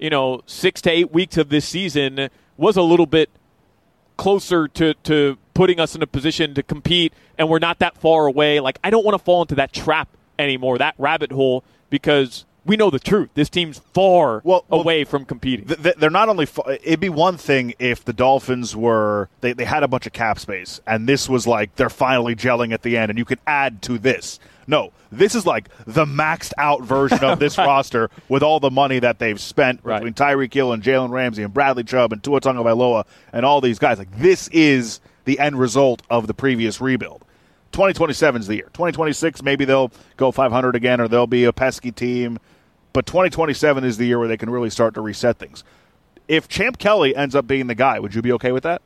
6 to 8 weeks of this season was a little bit closer to putting us in a position to compete, and we're not that far away. Like, I don't want to fall into that trap anymore, that rabbit hole, because we know the truth. This team's far away from competing. They're not only it'd be one thing if the Dolphins were they had a bunch of cap space, and this was like they're finally gelling at the end, and you could add to this. No, this is like the maxed out version of this roster with all the money that they've spent between Tyreek Hill and Jalen Ramsey and Bradley Chubb and Tua Tagovailoa and all these guys. Like, this is the end result of the previous rebuild. 2027 is the year. 2026, maybe they'll go 500 again, or they'll be a pesky team. But 2027 is the year where they can really start to reset things. If Champ Kelly ends up being the guy, would you be okay with that?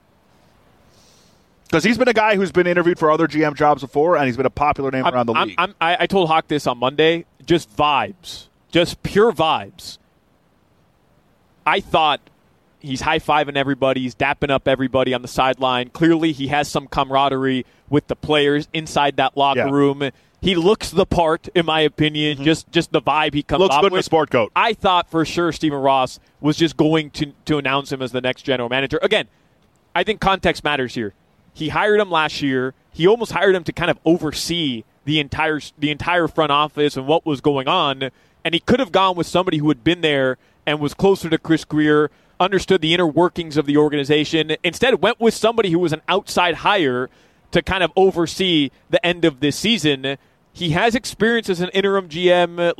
Because he's been a guy who's been interviewed for other GM jobs before, and he's been a popular name around the league. I told Hawk this on Monday. Just vibes. Just pure vibes. I thought he's high-fiving everybody. He's dapping up everybody on the sideline. Clearly, he has some camaraderie with the players inside that locker room. He looks the part, in my opinion, just the vibe he comes looks off good with. in a sport coat. I thought for sure Stephen Ross was just going to announce him as the next general manager. Again, I think context matters here. He hired him last year. He almost hired him to kind of oversee the entire front office and what was going on. And he could have gone with somebody who had been there and was closer to Chris Grier, understood the inner workings of the organization. Instead, went with somebody who was an outside hire to kind of oversee the end of this season. He has experience as an interim GM.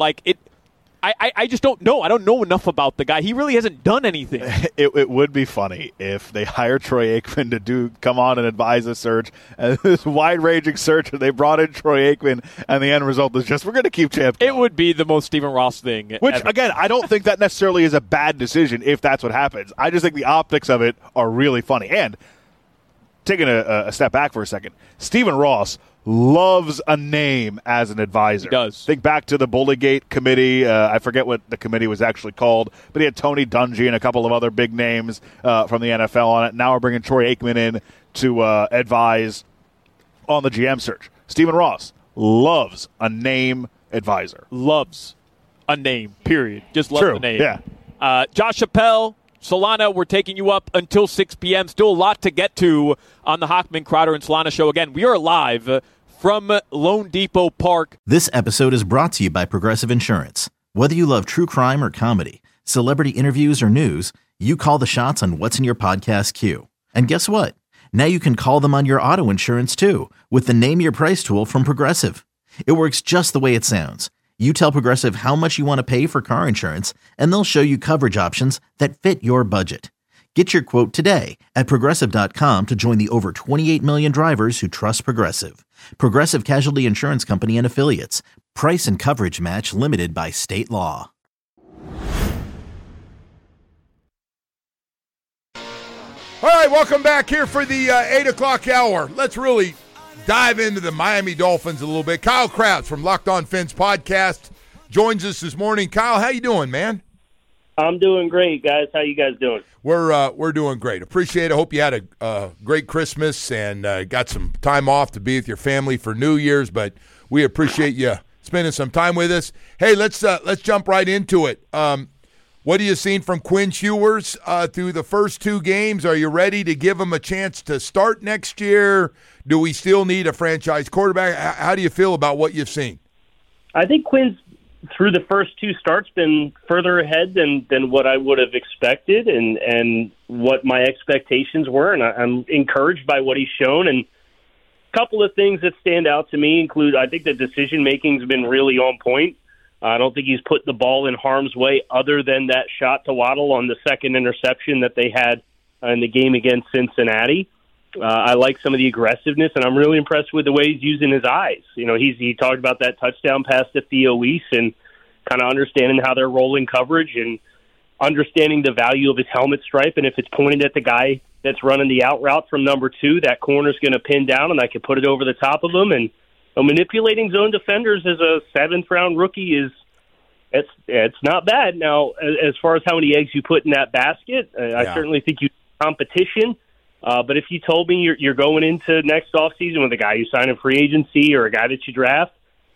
I just don't know. I don't know enough about the guy. He really hasn't done anything. It would be funny if they hired Troy Aikman to come on and advise a search, and this wide-ranging search, and they brought in Troy Aikman, and the end result is just, we're going to keep Champ going. It would be the most Stephen Ross thing. Which, ever. again, I don't think that necessarily is a bad decision if that's what happens. I just think the optics of it are really funny. And taking a step back for a second, Stephen Ross loves a name as an advisor. He does. Think back to the Bullygate committee. I forget what the committee was actually called, but he had Tony Dungy and a couple of other big names from the NFL on it. Now we're bringing Troy Aikman in to advise on the GM search. Stephen Ross loves a name advisor. Loves a name, period. Just loves True. the name. Yeah. Josh Chappelle, Solana, we're taking you up until 6 p.m. Still a lot to get to on the Hochman, Crowder, and Solana show. Again, we are live from Lone Depot Park. This episode is brought to you by Progressive Insurance. Whether you love true crime or comedy, celebrity interviews or news, you call the shots on what's in your podcast queue. And guess what? Now you can call them on your auto insurance too with the Name Your Price tool from Progressive. It works just the way it sounds. You tell Progressive how much you want to pay for car insurance, and they'll show you coverage options that fit your budget. Get your quote today at Progressive.com to join the over 28 million drivers who trust Progressive. Progressive Casualty Insurance Company and Affiliates. Price and coverage match limited by state law. All right, welcome back here for the 8 o'clock hour. Let's really dive into the Miami Dolphins a little bit. Kyle Krause from Locked On Fins podcast joins us this morning. Kyle, how you doing, man? I'm doing great, guys. How you guys doing? We're doing great. Appreciate it. Hope you had a great Christmas and got some time off to be with your family for New Year's. But we appreciate you spending some time with us. Hey, let's jump right into it. What are you seeing from Quinn Ewers through the first two games? Are you ready to give him a chance to start next year? Do we still need a franchise quarterback? How do you feel about what you've seen? I think Quinn's, through the first two starts, been further ahead than what I would have expected and what my expectations were, and I'm encouraged by what he's shown. And a couple of things that stand out to me include, I think the decision-making's been really on point. I don't think he's put the ball in harm's way other than that shot to Waddle on the second interception that they had in the game against Cincinnati. I like some of the aggressiveness, and I'm really impressed with the way he's using his eyes. You know, he talked about that touchdown pass to Theo Weiss and kind of understanding how they're rolling coverage and understanding the value of his helmet stripe. And if it's pointed at the guy that's running the out route from number 2, that corner's going to pin down, and I can put it over the top of him. And manipulating zone defenders as a 7th-round rookie it's not bad. Now, as far as how many eggs you put in that basket, I certainly think you competition. But if you told me you're going into next offseason with a guy you sign in free agency or a guy that you draft,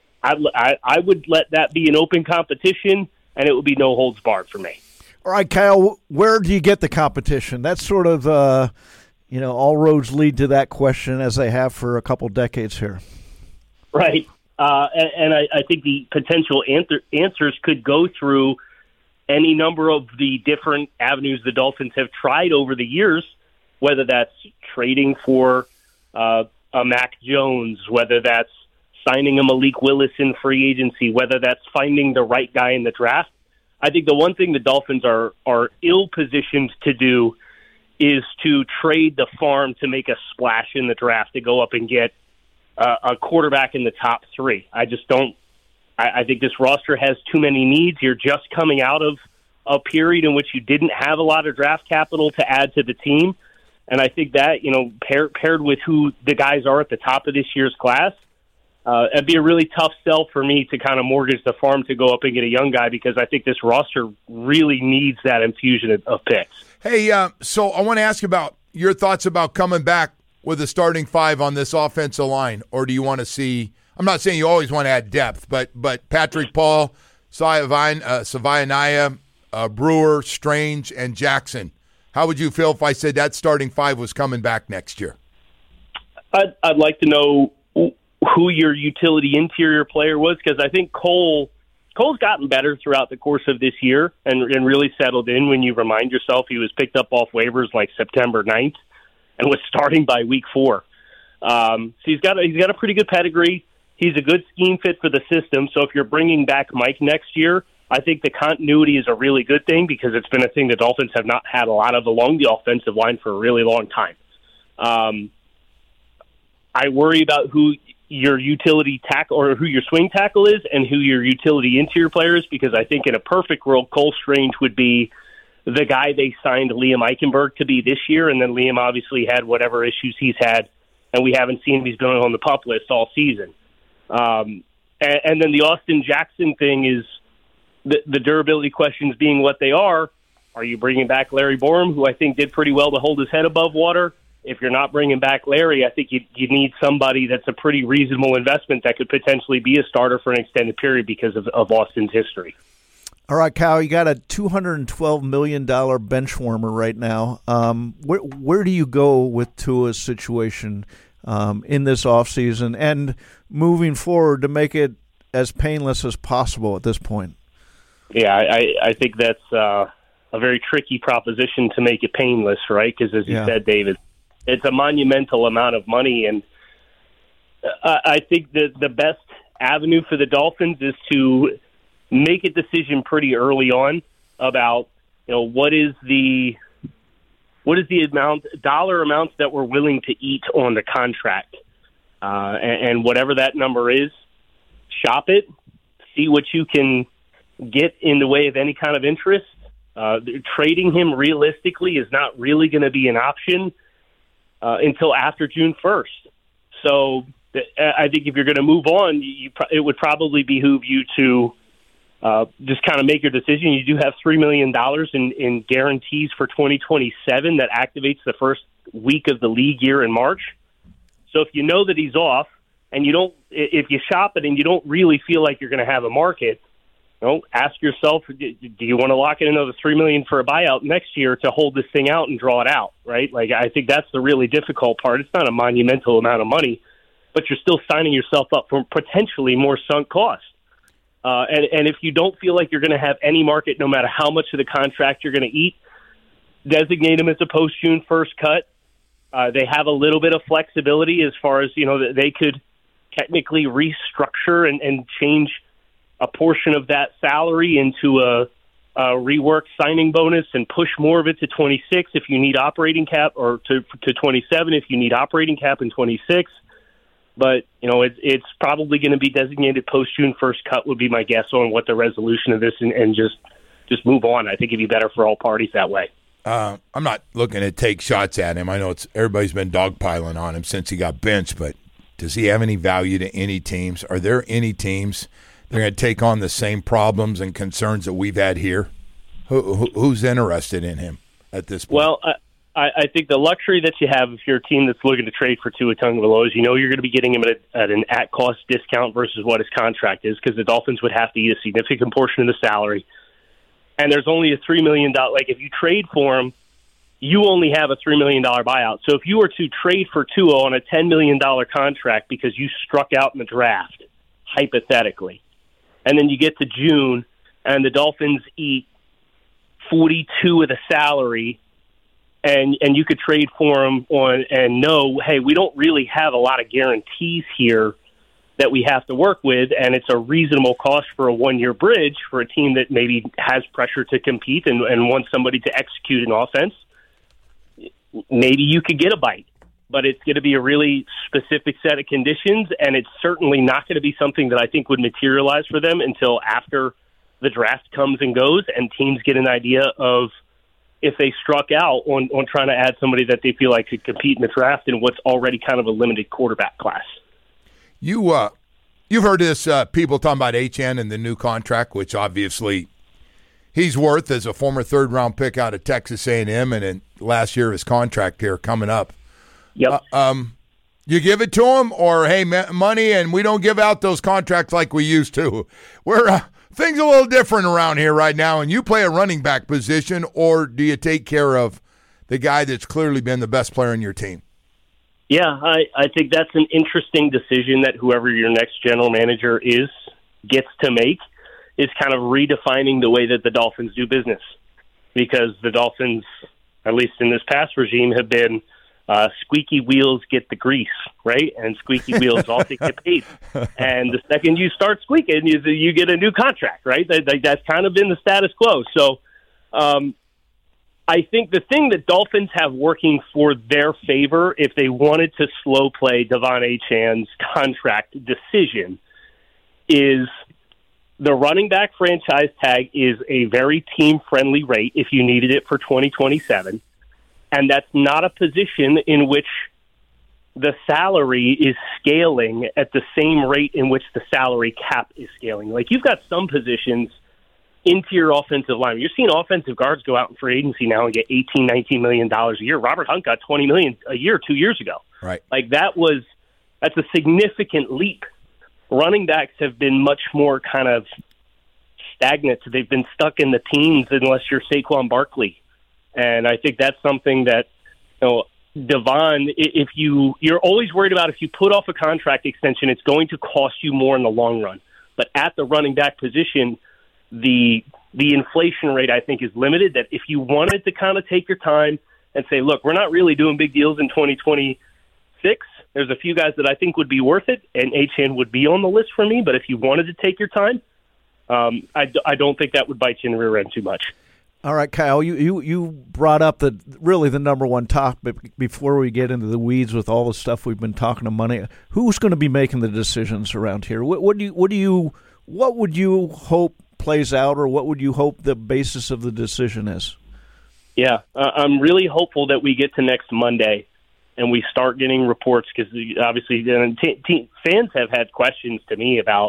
I would let that be an open competition, and it would be no holds barred for me. All right, Kyle, where do you get the competition? That's sort of, all roads lead to that question, as they have for a couple decades here. Right. And I think the potential answers could go through any number of the different avenues the Dolphins have tried over the years, whether that's trading for a Mac Jones, whether that's signing a Malik Willis in free agency, whether that's finding the right guy in the draft. I think the one thing the Dolphins are ill-positioned to do is to trade the farm to make a splash in the draft, to go up and get a quarterback in the top 3. I just don't. I think this roster has too many needs. You're just coming out of a period in which you didn't have a lot of draft capital to add to the team. And I think that, paired with who the guys are at the top of this year's class, it'd be a really tough sell for me to kind of mortgage the farm to go up and get a young guy, because I think this roster really needs that infusion of picks. Hey, so I want to ask about your thoughts about coming back with a starting 5 on this offensive line, or do you want to see I'm not saying you always want to add depth, but Patrick Paul, Savaianaya, Brewer, Strange, and Jackson. How would you feel if I said that starting 5 was coming back next year? I'd like to know who your utility interior player was, because I think Cole's gotten better throughout the course of this year and really settled in. When you remind yourself he was picked up off waivers like September 9th and was starting by week 4. So he's got a pretty good pedigree. He's a good scheme fit for the system. So if you're bringing back Mike next year, I think the continuity is a really good thing, because it's been a thing the Dolphins have not had a lot of along the offensive line for a really long time. I worry about who your utility tackle or who your swing tackle is and who your utility interior player is, because I think in a perfect world, Cole Strange would be the guy they signed Liam Eichenberg to be this year, and then Liam obviously had whatever issues he's had, and we haven't seen him. He's been on the PUP list all season. And then the Austin Jackson thing is the durability questions being what they are. Are you bringing back Larry Borum, who I think did pretty well to hold his head above water? If you're not bringing back Larry, I think you need somebody that's a pretty reasonable investment that could potentially be a starter for an extended period because of Austin's history. All right, Kyle, you got a $212 million bench warmer right now. Where do you go with Tua's situation in this offseason and moving forward to make it as painless as possible at this point? Yeah, I think that's a very tricky proposition to make it painless, right? Because as you said, David, it's a monumental amount of money, and I think that the best avenue for the Dolphins is to make a decision pretty early on about, what is the dollar amounts that we're willing to eat on the contract, and whatever that number is, shop it, see what you can get in the way of any kind of interest. Trading him realistically is not really going to be an option until after June 1st. So I think if you're going to move on, it would probably behoove you to just kind of make your decision. You do have $3 million in guarantees for 2027 that activates the first week of the league year in March. So if you know that he's off, and if you shop it and you don't really feel like you're going to have a market, ask yourself, do you want to lock in another $3 million for a buyout next year to hold this thing out and draw it out, right? Like, I think that's the really difficult part. It's not a monumental amount of money, but you're still signing yourself up for potentially more sunk costs. And if you don't feel like you're going to have any market, no matter how much of the contract you're going to eat, designate them as a post-June 1st cut. They have a little bit of flexibility as far as, they could technically restructure and change a portion of that salary into a reworked signing bonus and push more of it to 26 if you need operating cap, or to 27 if you need operating cap in 26. But, it's probably going to be designated post-June 1st cut would be my guess on what the resolution of this, and just move on. I think it'd be better for all parties that way. I'm not looking to take shots at him. I know everybody's been dogpiling on him since he got benched, but does he have any value to any teams? Are there any teams that are going to take on the same problems and concerns that we've had here? Who's interested in him at this point? Well, I think the luxury that you have if you're a team that's looking to trade for Tua Tagovailoa is you're going to be getting him at an at-cost discount versus what his contract is, because the Dolphins would have to eat a significant portion of the salary. And there's only a $3 million, like if you trade for him, you only have a $3 million buyout. So if you were to trade for Tua on a $10 million contract because you struck out in the draft, hypothetically, and then you get to June and the Dolphins eat 42 of the salary, and you could trade for him and know, hey, we don't really have a lot of guarantees here that we have to work with, and it's a reasonable cost for a one-year bridge for a team that maybe has pressure to compete and wants somebody to execute an offense. Maybe you could get a bite, but it's going to be a really specific set of conditions, and it's certainly not going to be something that I think would materialize for them until after the draft comes and goes and teams get an idea of if they struck out on trying to add somebody that they feel like could compete in the draft in what's already kind of a limited quarterback class. You've heard this, people talking about Achane and the new contract, which obviously he's worth as a former third-round pick out of Texas A&M, and in last year his contract here coming up. Yep. You give it to them, or, hey, money, and we don't give out those contracts like we used to. Things are a little different around here right now, and you play a running back position, or do you take care of the guy that's clearly been the best player in your team? Yeah, I think that's an interesting decision that whoever your next general manager gets to make, is kind of redefining the way that the Dolphins do business. Because the Dolphins, at least in this past regime, have been squeaky wheels get the grease, right? And squeaky wheels also get paid. And the second you start squeaking, you get a new contract, right? That's kind of been the status quo. So I think the thing that Dolphins have working for their favor, if they wanted to slow play Devon Achane's contract decision, is the running back franchise tag is a very team-friendly rate if you needed it for 2027. And that's not a position in which the salary is scaling at the same rate in which the salary cap is scaling. Like, you've got some positions, interior offensive line. You're seeing offensive guards go out in free agency now and get $18, $19 million a year. Robert Hunt got $20 million a year 2 years ago. Right. Like, that's a significant leap. Running backs have been much more kind of stagnant. They've been stuck in the teens unless you're Saquon Barkley. And I think that's something that, Devon, if you're always worried about if you put off a contract extension, it's going to cost you more in the long run. But at the running back position, the inflation rate, I think, is limited, that if you wanted to kind of take your time and say, look, we're not really doing big deals in 2026, there's a few guys that I think would be worth it, and Achane would be on the list for me. But if you wanted to take your time, I don't think that would bite you in the rear end too much. All right, Kyle, you brought up the number one topic before we get into the weeds with all the stuff we've been talking to money. Who's going to be making the decisions around here? What would you hope plays out, or what would you hope the basis of the decision is? Yeah, I'm really hopeful that we get to next Monday and we start getting reports, because obviously fans have had questions to me about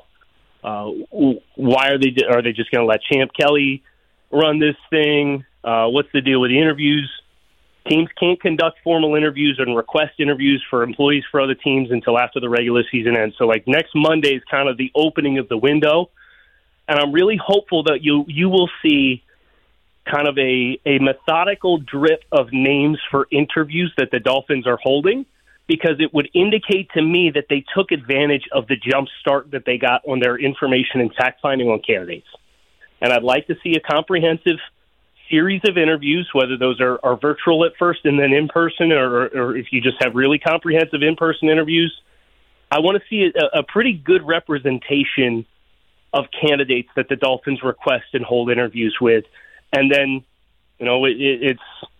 why are they just going to let Champ Kelly run this thing? What's the deal with the interviews? Teams can't conduct formal interviews and request interviews for employees for other teams until after the regular season ends. So, like, next Monday is kind of the opening of the window, and I'm really hopeful that you will see kind of a methodical drip of names for interviews that the Dolphins are holding, because it would indicate to me that they took advantage of the jump start that they got on their information and fact-finding on candidates. And I'd like to see a comprehensive series of interviews, whether those are virtual at first and then in person, or if you just have really comprehensive in-person interviews. I want to see a pretty good representation of candidates that the Dolphins request and hold interviews with. And then, it's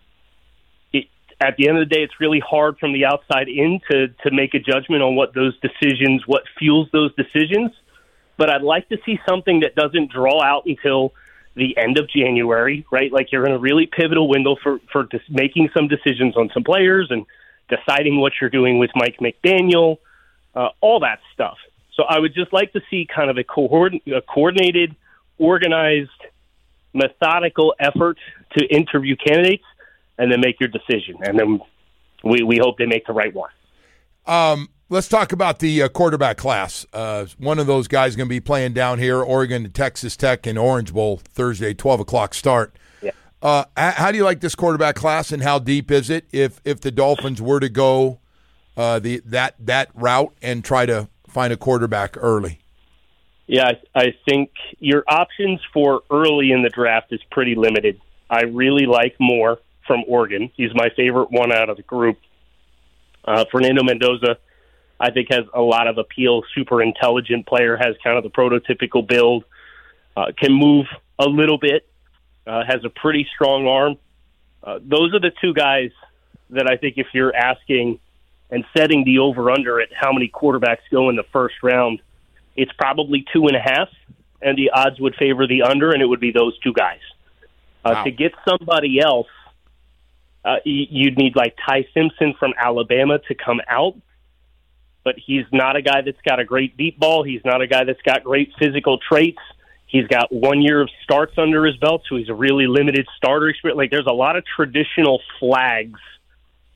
at the end of the day, it's really hard from the outside in to make a judgment on what fuels those decisions. But I'd like to see something that doesn't draw out until the end of January, right? Like, you're in a really pivotal window for making some decisions on some players and deciding what you're doing with Mike McDaniel, all that stuff. So I would just like to see kind of a coordinated, organized, methodical effort to interview candidates and then make your decision. And then we hope they make the right one. Let's talk about the quarterback class. One of those guys going to be playing down here, Oregon to Texas Tech in Orange Bowl, Thursday, 12 o'clock start. Yeah. How do you like this quarterback class, and how deep is it if the Dolphins were to go that route and try to find a quarterback early? Yeah, I think your options for early in the draft is pretty limited. I really like Moore from Oregon. He's my favorite one out of the group. Fernando Mendoza, I think, has a lot of appeal. Super intelligent player, has kind of the prototypical build, can move a little bit, has a pretty strong arm. Those are the two guys that I think, if you're asking and setting the over-under at how many quarterbacks go in the first round, it's probably 2.5, and the odds would favor the under, and it would be those two guys. Wow. To get somebody else, you'd need like Ty Simpson from Alabama to come out, but he's not a guy that's got a great deep ball. He's not a guy that's got great physical traits. He's got 1 year of starts under his belt, so he's a really limited starter experience. Like, there's a lot of traditional flags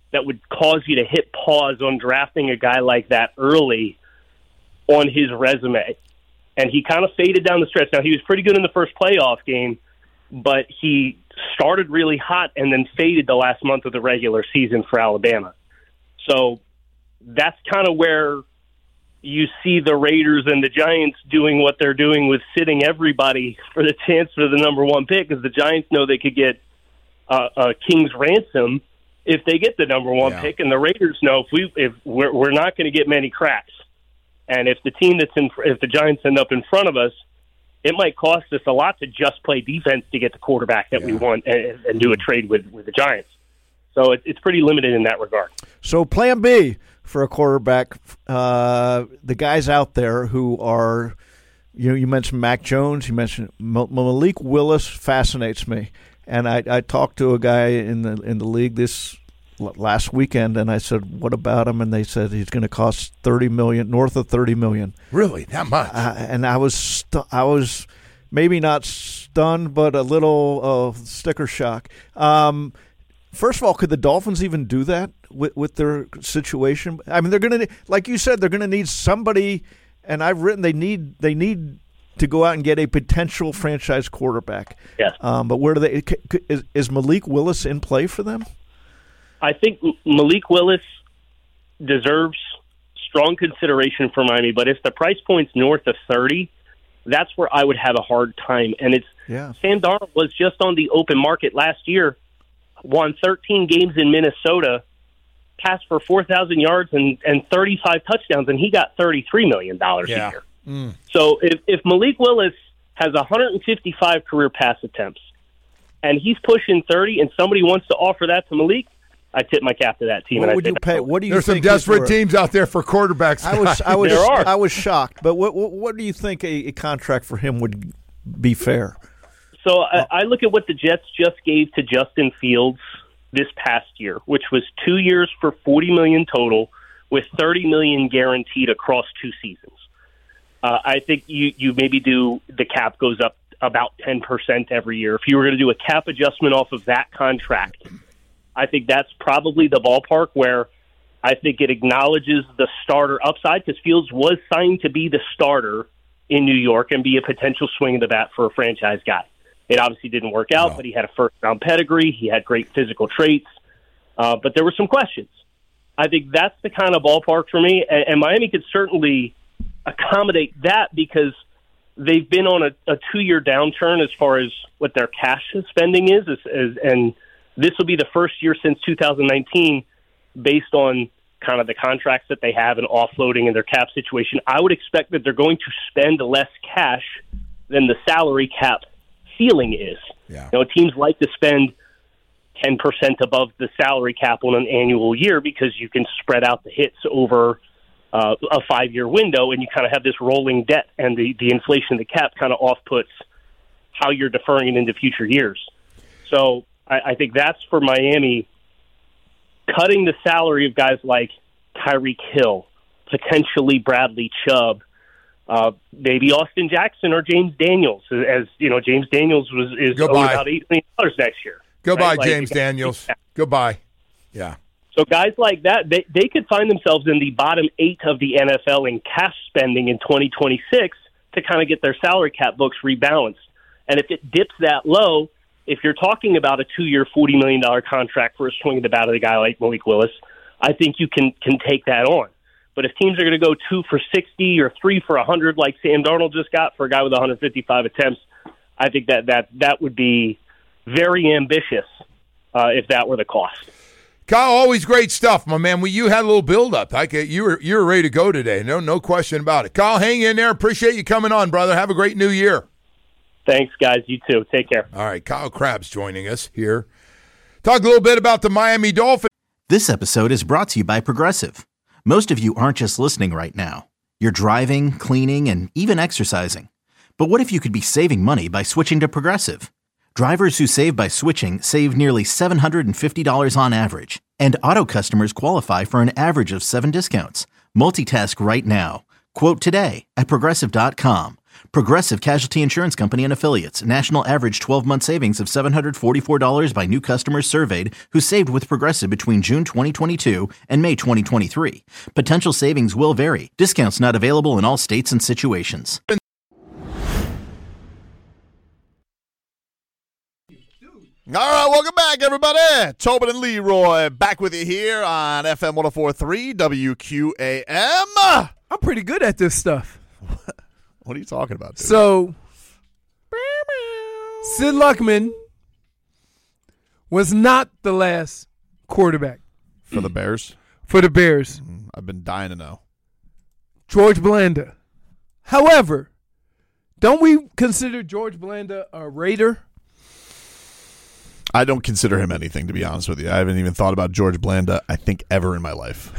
that would cause you to hit pause on drafting a guy like that early on his resume. And he kind of faded down the stretch. Now, he was pretty good in the first playoff game, but he started really hot and then faded the last month of the regular season for Alabama. So that's kind of where you see the Raiders and the Giants doing what they're doing with sitting everybody for the chance for the number one pick, because the Giants know they could get a king's ransom if they get the number one pick, and the Raiders know if we're not going to get many cracks. And if the team if the Giants end up in front of us, it might cost us a lot to just play defense to get the quarterback that we want and do a trade with the Giants. So it's pretty limited in that regard. So plan B for a quarterback, the guys out there who are, you mentioned Mac Jones, you mentioned Malik Willis fascinates me. And I talked to a guy in the league this last weekend, and I said, "What about him?" And they said he's going to cost $30 million, north of $30 million. Really, that much? And I was maybe not stunned, but a little sticker shock. First of all, could the Dolphins even do that with their situation? I mean, they're going to, like you said, they're going to need somebody. And I've written they need to go out and get a potential franchise quarterback. Yes. But where do they? Is Malik Willis in play for them? I think Malik Willis deserves strong consideration for Miami, but if the price point's north of 30, that's where I would have a hard time. And Sam Darnold was just on the open market last year, won 13 games in Minnesota, passed for 4,000 yards and 35 touchdowns, and he got $33 million a year. So if Malik Willis has 155 career pass attempts and he's pushing 30 and somebody wants to offer that to Malik, I tip my cap to that team. What would you pay? What do you There's think? There's some desperate teams out there for quarterbacks. I was shocked. But what do you think a contract for him would be fair? So I look at what the Jets just gave to Justin Fields this past year, which was 2 years for $40 million total, with $30 million guaranteed across 2 seasons. I think you maybe do the cap goes up about 10% every year. If you were going to do a cap adjustment off of that contract, I think that's probably the ballpark where I think it acknowledges the starter upside, because Fields was signed to be the starter in New York and be a potential swing of the bat for a franchise guy. It obviously didn't work out, but he had a first-round pedigree. He had great physical traits, but there were some questions. I think that's the kind of ballpark for me, and Miami could certainly accommodate that because they've been on a 2-year downturn as far as what their cash spending is, and this will be the first year since 2019 based on kind of the contracts that they have and offloading and their cap situation. I would expect that they're going to spend less cash than the salary cap ceiling is. Teams like to spend 10% above the salary cap on an annual year because you can spread out the hits over a 5-year window, and you kind of have this rolling debt, and the inflation of the cap kind of off-puts how you're deferring it into future years. So I think that's for Miami, cutting the salary of guys like Tyreek Hill, potentially Bradley Chubb, maybe Austin Jackson or James Daniels. As you know, James Daniels is owed about $8 million next year. Goodbye, right? James Daniels. Goodbye. Yeah. So guys like that, they could find themselves in the bottom 8 of the NFL in cash spending in 2026 to kind of get their salary cap books rebalanced. And if it dips that low, if you're talking about a 2-year, $40 million contract for a swing of the bat of a guy like Malik Willis, I think you can take that on. But if teams are going to go 2 for 60 or 3 for 100 like Sam Darnold just got for a guy with 155 attempts, I think that would be very ambitious if that were the cost. Kyle, always great stuff, my man. You had a little build-up. You were ready to go today. No question about it. Kyle, hang in there. Appreciate you coming on, brother. Have a great new year. Thanks, guys. You too. Take care. All right, Kyle Crabbs joining us here. Talk a little bit about the Miami Dolphins. This episode is brought to you by Progressive. Most of you aren't just listening right now. You're driving, cleaning, and even exercising. But what if you could be saving money by switching to Progressive? Drivers who save by switching save nearly $750 on average. And auto customers qualify for an average of 7 discounts. Multitask right now. Quote today at Progressive.com. Progressive Casualty Insurance Company and Affiliates. National average 12-month savings of $744 by new customers surveyed who saved with Progressive between June 2022 and May 2023. Potential savings will vary. Discounts not available in all states and situations. All right, welcome back, everybody. Tobin and Leroy back with you here on FM 104.3 WQAM. I'm pretty good at this stuff. What are you talking about, dude? So, Sid Luckman was not the last quarterback. For the Bears? For the Bears. I've been dying to know. George Blanda. However, don't we consider George Blanda a Raider? I don't consider him anything, to be honest with you. I haven't even thought about George Blanda, I think, ever in my life.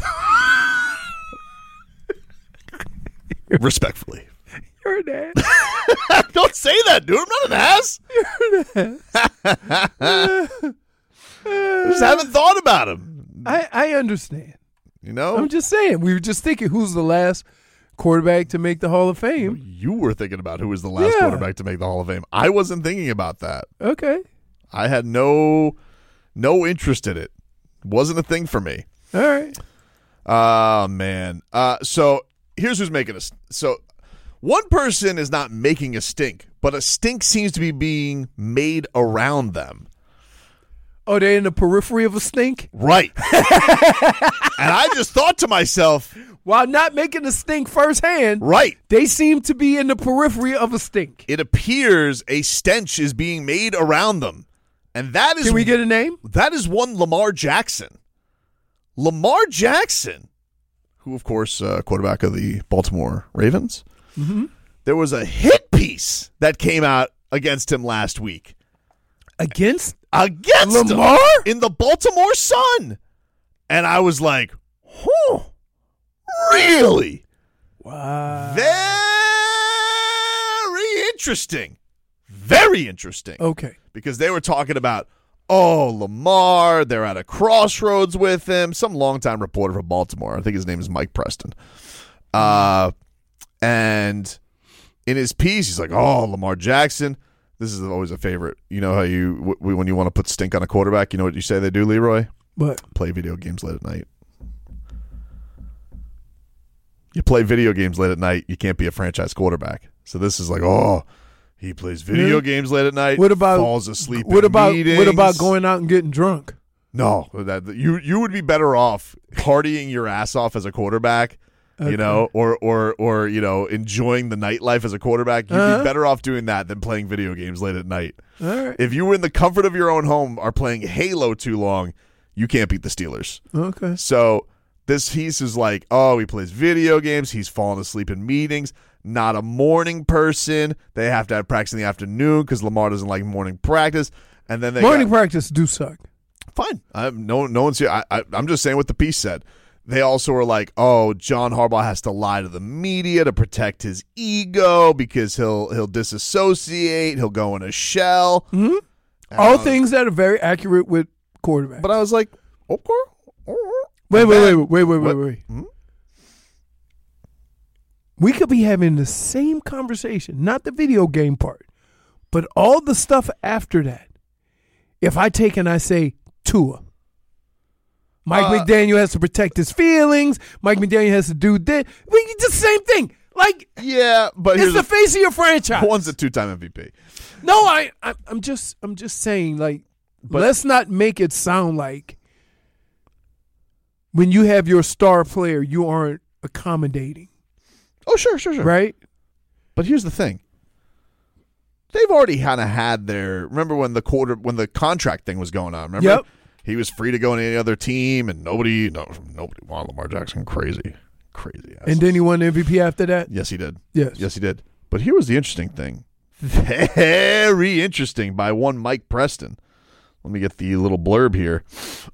Respectfully. You're an ass. Don't say that, dude. I'm not an ass. You're an ass. I just haven't thought about him. I understand. You know? I'm just saying. We were just thinking who's the last quarterback to make the Hall of Fame. You were thinking about who was the last quarterback to make the Hall of Fame. I wasn't thinking about that. Okay. I had no interest in it. Wasn't a thing for me. All right. Oh, man. So here's who's making us. So one person is not making a stink, but a stink seems to be being made around them. Oh, they're in the periphery of a stink? Right. And I just thought to myself, while not making a stink firsthand, right, they seem to be in the periphery of a stink. It appears a stench is being made around them. And that is... Can we get a name? That is one Lamar Jackson. Lamar Jackson, who, of course, quarterback of the Baltimore Ravens. Mm-hmm. There was a hit piece that came out against him last week. Against Lamar? In the Baltimore Sun. And I was like, really? Wow. Very interesting. Very interesting. Okay. Because they were talking about, Lamar, they're at a crossroads with him. Some longtime reporter from Baltimore. I think his name is Mike Preston. And in his piece, he's like, Lamar Jackson. This is always a favorite. You know how when you want to put stink on a quarterback, you know what you say they do, Leroy? What? Play video games late at night. You play video games late at night, you can't be a franchise quarterback. So this is like, he plays video games late at night. What about falls asleep? What about meetings. going out and getting drunk? No, you would be better off partying your ass off as a quarterback, okay, or enjoying the nightlife as a quarterback. You'd be better off doing that than playing video games late at night. All right. If you were in the comfort of your own home are playing Halo too long, you can't beat the Steelers. Okay. So this piece is like, he plays video games. He's falling asleep in meetings. Not a morning person. They have to have practice in the afternoon because Lamar doesn't like morning practice. And then morning practice do suck. Fine. No one's here. I'm just saying what the piece said. They also were like, John Harbaugh has to lie to the media to protect his ego because he'll disassociate. He'll go in a shell. Mm-hmm. All things that are very accurate with quarterbacks. But I was like, okay. Wait. Hmm? We could be having the same conversation, not the video game part, but all the stuff after that. If I take and I say Tua, Mike McDaniel has to protect his feelings. Mike McDaniel has to do this. It's the same thing. Like, yeah, but it's the face of your franchise. One's a 2-time MVP. No, I'm just saying, like, let's not make it sound like when you have your star player, you aren't accommodating. Oh, sure. Right? But here's the thing. They've already kind of had their... Remember when the contract thing was going on? Remember? Yep. He was free to go on any other team, and nobody wanted Lamar Jackson. Crazy ass. And then he won the MVP after that? Yes, he did. Yes, he did. But here was the interesting thing. Very interesting by one Mike Preston. Let me get the little blurb here.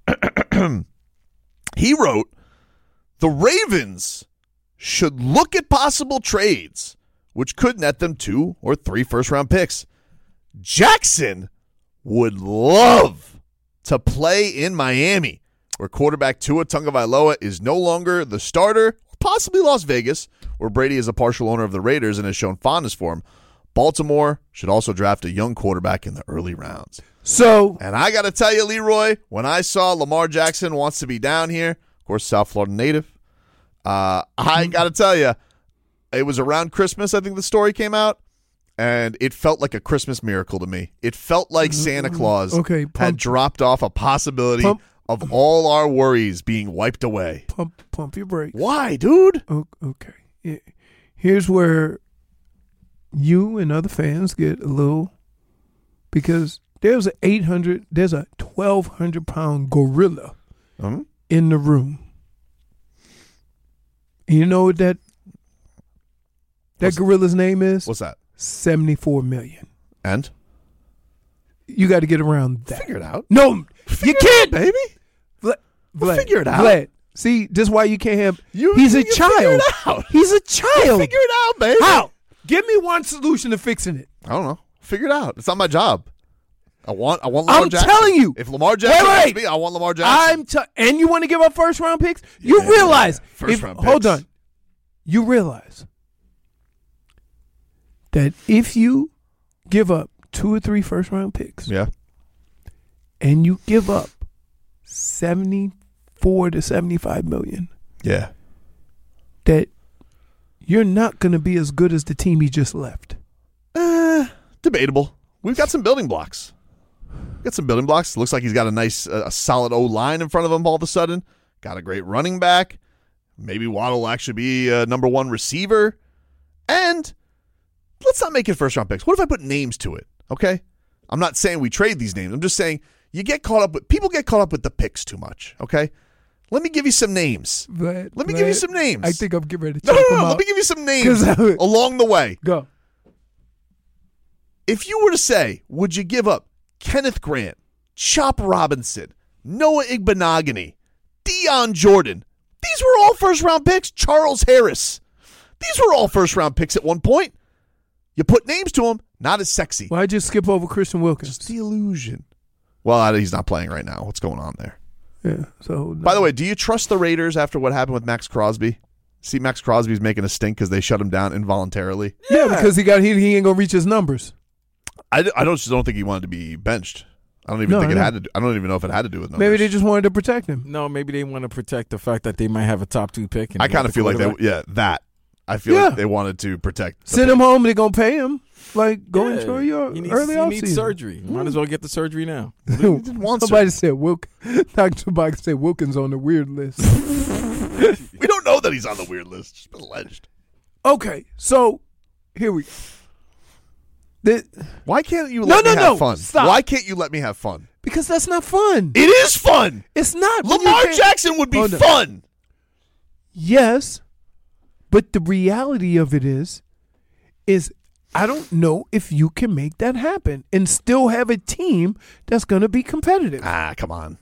He wrote, the Ravens should look at possible trades, which could net them 2 or 3 first-round picks. Jackson would love to play in Miami, where quarterback Tua Tagovailoa is no longer the starter. possibly Las Vegas, where Brady is a partial owner of the Raiders and has shown fondness for him. Baltimore should also draft a young quarterback in the early rounds. And I got to tell you, Leroy, when I saw Lamar Jackson wants to be down here, of course, South Florida native, I got to tell you, it was around Christmas, I think the story came out, and it felt like a Christmas miracle to me. It felt like Santa Claus had dropped off a possibility of all our worries being wiped away. Pump your brakes. Why, dude? Okay. Here's where you and other fans get a little, because there's a 1,200-pound gorilla in the room. And you know what that gorilla's name is? What's that? $74 million. And? You got to get around that. Figure it out. No, you can't, baby. Vlad, figure it out. Vlad, see, this is why you can't have. He's a child. Figure it out. He's a child. Figure it out, baby. How? Give me one solution to fixing it. I don't know. Figure it out. It's not my job. I want Lamar Jackson. I'm telling you. If Lamar Jackson wants me, I want Lamar Jackson. And you want to give up first-round picks? You realize. First-round picks. Hold on. You realize that if you give up 2 or 3 first-round picks, and you give up $74 to $75 million, that you're not going to be as good as the team he just left. Debatable. We've got some building blocks. Looks like he's got a nice, a solid O-line in front of him all of a sudden. Got a great running back. Maybe Waddle will actually be a number 1 receiver. And let's not make it first-round picks. What if I put names to it, okay? I'm not saying we trade these names. I'm just saying people get caught up with the picks too much, okay? Let me give you some names. Let me give you some names. I think I'm getting ready to No. check them out. Let me give you some names along the way. Go. If you were to say, would you give up Kenneth Grant, Chop Robinson, Noah Igbenogany, Deion Jordan? These were all first-round picks. Charles Harris. These were all first-round picks at one point. You put names to them, not as sexy. Why'd you skip over Christian Wilkins? Just the illusion. Well, he's not playing right now. What's going on there? Yeah. So. By the way, do you trust the Raiders after what happened with Max Crosby? See, Max Crosby's making a stink because they shut him down involuntarily. Yeah, because he ain't gonna reach his numbers. I don't think he wanted to be benched. I don't even think it had to. I don't even know if it had to do with numbers. Maybe they just wanted to protect him. No, maybe they want to protect the fact that they might have a top 2 pick. I kind of feel like that. I feel like they wanted to protect. Send him home. They're gonna pay him. Like, go enjoy your early offseason. He needs surgery. Might as well get the surgery now. Somebody said Dr. Bach said Wilkins on the weird list. We don't know that he's on the weird list. It's been alleged. Okay, so here we go. Why can't you let me have fun? Stop. Why can't you let me have fun? Because that's not fun. It is fun. It's not. Lamar Jackson would be fun. Yes, but the reality of it is I don't know if you can make that happen and still have a team that's going to be competitive. Come on.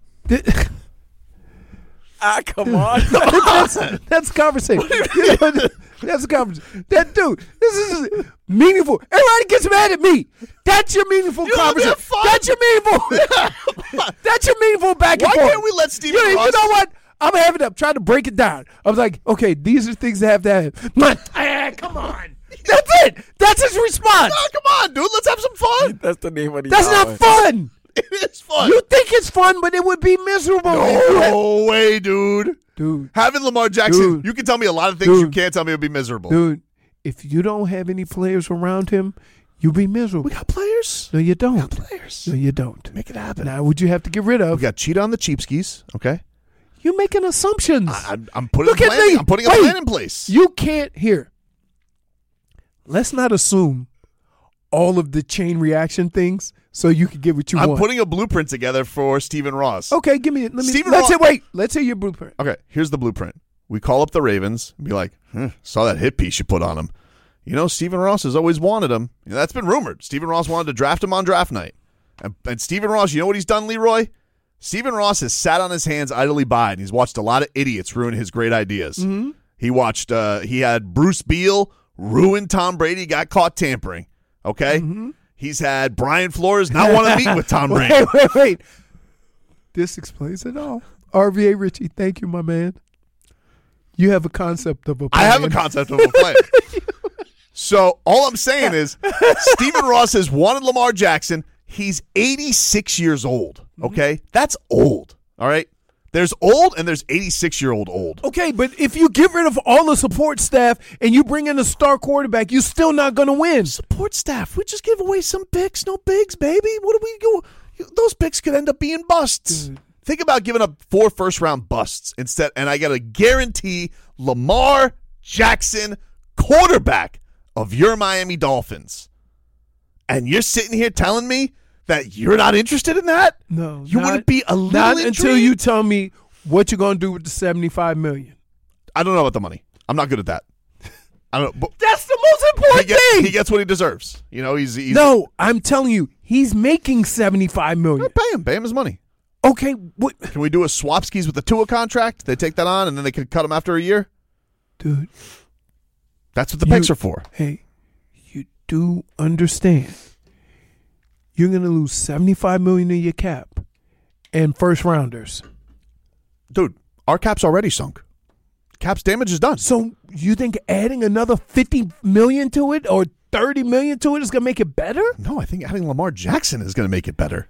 Come on. That's a conversation. That's a conversation. That dude, this is meaningful. Everybody gets mad at me. That's your meaningful conversation. That's your meaningful. That's your meaningful back and forth. Why can't we let Stephen Ross? You know what? I'm having to try to break it down. I was like, okay, these are things that have to happen. Come on. That's it. That's his response. Come on, dude. Let's have some fun. That's the name of the That's not fun. It is fun. You think it's fun, but it would be miserable. No way, dude. Dude. Having Lamar Jackson, you can tell me a lot of things you can't tell me would be miserable. Dude, if you don't have any players around him, you'll be miserable. We got players. No, you don't. We got players. No, you don't. Make it happen. Now, would you have to get rid of? We got cheat on the cheapskis, okay? You're making assumptions. I'm putting I'm putting a plan in place. You can't hear. Let's not assume all of the chain reaction things so you can get what you want. I'm putting a blueprint together for Stephen Ross. Okay, give me it. Let's hear your blueprint. Okay, here's the blueprint. We call up the Ravens and be like, saw that hit piece you put on him. You know, Stephen Ross has always wanted him. That's been rumored. Stephen Ross wanted to draft him on draft night. And Stephen Ross, you know what he's done, Leroy? Stephen Ross has sat on his hands idly by, and he's watched a lot of idiots ruin his great ideas. Mm-hmm. He watched, he had Bruce Beal ruin Tom Brady, got caught tampering. Okay? Mm-hmm. He's had Brian Flores not want to meet with Tom Brady. Wait. This explains it all. RVA Richie, thank you, my man. You have a concept of a I plan. have a concept of a plan. So all I'm saying is Stephen Ross has wanted Lamar Jackson. He's 86 years old, okay? That's old, all right? There's old and there's 86-year-old old. Okay, but if you get rid of all the support staff and you bring in a star quarterback, you're still not going to win. Support staff, we just give away some picks, no bigs, baby. What do we go? Those picks could end up being busts. Dude. Think about giving up 4 first-round busts instead, and I got to guarantee Lamar Jackson, quarterback of your Miami Dolphins. And you're sitting here telling me that you're not interested in that? No. You wouldn't be a little Not intrigued? until you tell me what you're going to do with the $75 million. I don't know about the money. I'm not good at that. I don't know. But that's the most important thing. He gets what he deserves. You know, he's No, I'm telling you, he's making $75 million. Pay him his money. Okay. What? Can we do a swapskis with the Tua contract? They take that on, and then they can cut him after a year? Dude. That's what the picks are for. Hey, you do understand. You're going to lose $75 million in your cap and first rounders. Dude, our cap's already sunk. Cap's damage is done. So you think adding another $50 million to it or $30 million to it is going to make it better? No, I think adding Lamar Jackson is going to make it better.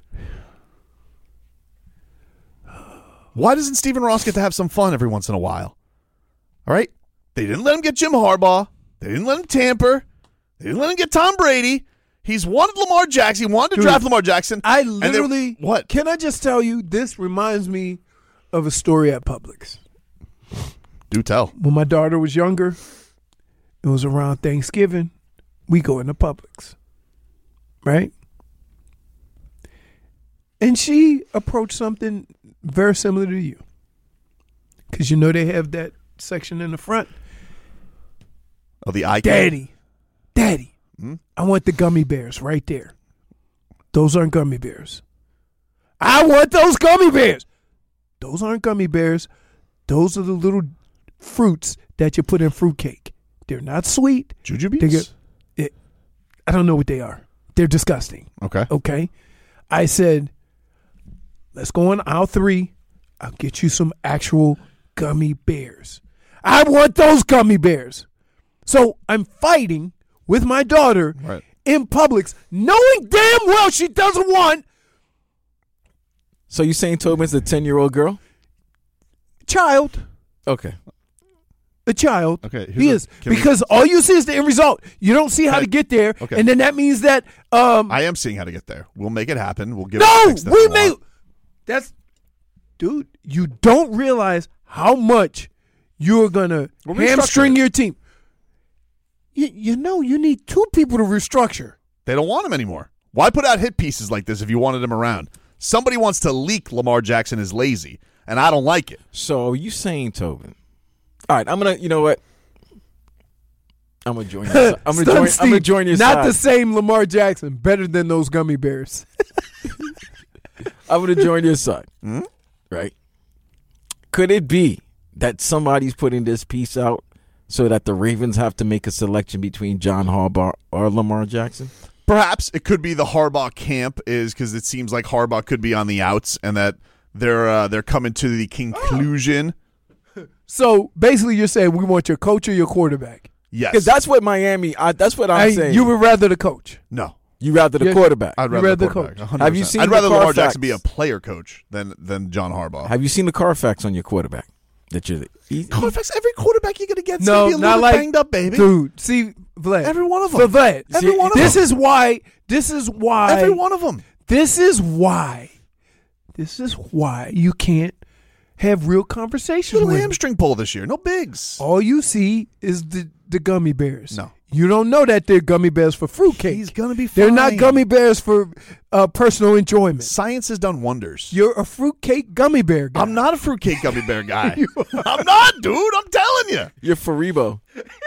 Why doesn't Stephen Ross get to have some fun every once in a while? All right? They didn't let him get Jim Harbaugh. They didn't let him tamper. They didn't let him get Tom Brady. He's wanted Lamar Jackson. He wanted to draft Lamar Jackson. I literally, what? Can I just tell you, this reminds me of a story at Publix. Do tell. When my daughter was younger, it was around Thanksgiving, we go into Publix, right? And she approached something very similar to you. Because you know they have that section in the front. Oh, the eye Daddy. I want the gummy bears right there. Those aren't gummy bears. I want those gummy bears. Those aren't gummy bears. Those are the little fruits that you put in fruitcake. They're not sweet. Jujubes? I don't know what they are. They're disgusting. Okay. I said, let's go on aisle 3. I'll get you some actual gummy bears. I want those gummy bears. So I'm fighting with my daughter in Publix, knowing damn well she doesn't want. So you saying Tobin's a 10-year-old girl? Child. Okay. A child. Okay. He is. Because all you see is the end result. You don't see how to get there. Okay. And then that means that. I am seeing how to get there. We'll make it happen. We'll give it the picks that we we may. want. That's. Dude, you don't realize how much you're going to hamstring your team. You know, you need 2 people to restructure. They don't want him anymore. Why put out hit pieces like this if you wanted him around? Somebody wants to leak Lamar Jackson is lazy, and I don't like it. So are you saying, Tobin? All right, I'm going to, you know what? I'm going to join your side. I'm going to join your side. Not the same Lamar Jackson. Better than those gummy bears. I'm going to join your side. Right? Could it be that somebody's putting this piece out so that the Ravens have to make a selection between John Harbaugh or Lamar Jackson? Perhaps it could be the Harbaugh camp is because it seems like Harbaugh could be on the outs and that they're coming to the conclusion. So basically, you're saying we want your coach or your quarterback? Yes, because that's what Miami. That's what I'm saying. You would rather the coach? No, you rather the quarterback. I'd rather the coach. 100%. Have you seen? I'd rather the Lamar Carfax? Jackson be a player coach than John Harbaugh. Have you seen the Carfax on your quarterback? That you're Carfax. Every quarterback you're gonna get is no, gonna be a not little like, banged up, baby. Dude, see, Vlad. Every one of them. So Vlad, every one of them. This is why. Every one of them. This is why you can't have real conversations Little with hamstring pull this year. No bigs. All you see is the gummy bears. No. You don't know that they're gummy bears for fruitcake. He's going to be fine. They're not gummy bears for personal enjoyment. Science has done wonders. You're a fruitcake gummy bear guy. I'm not a fruitcake gummy bear guy. I'm not, dude. I'm telling you. You're Faribo.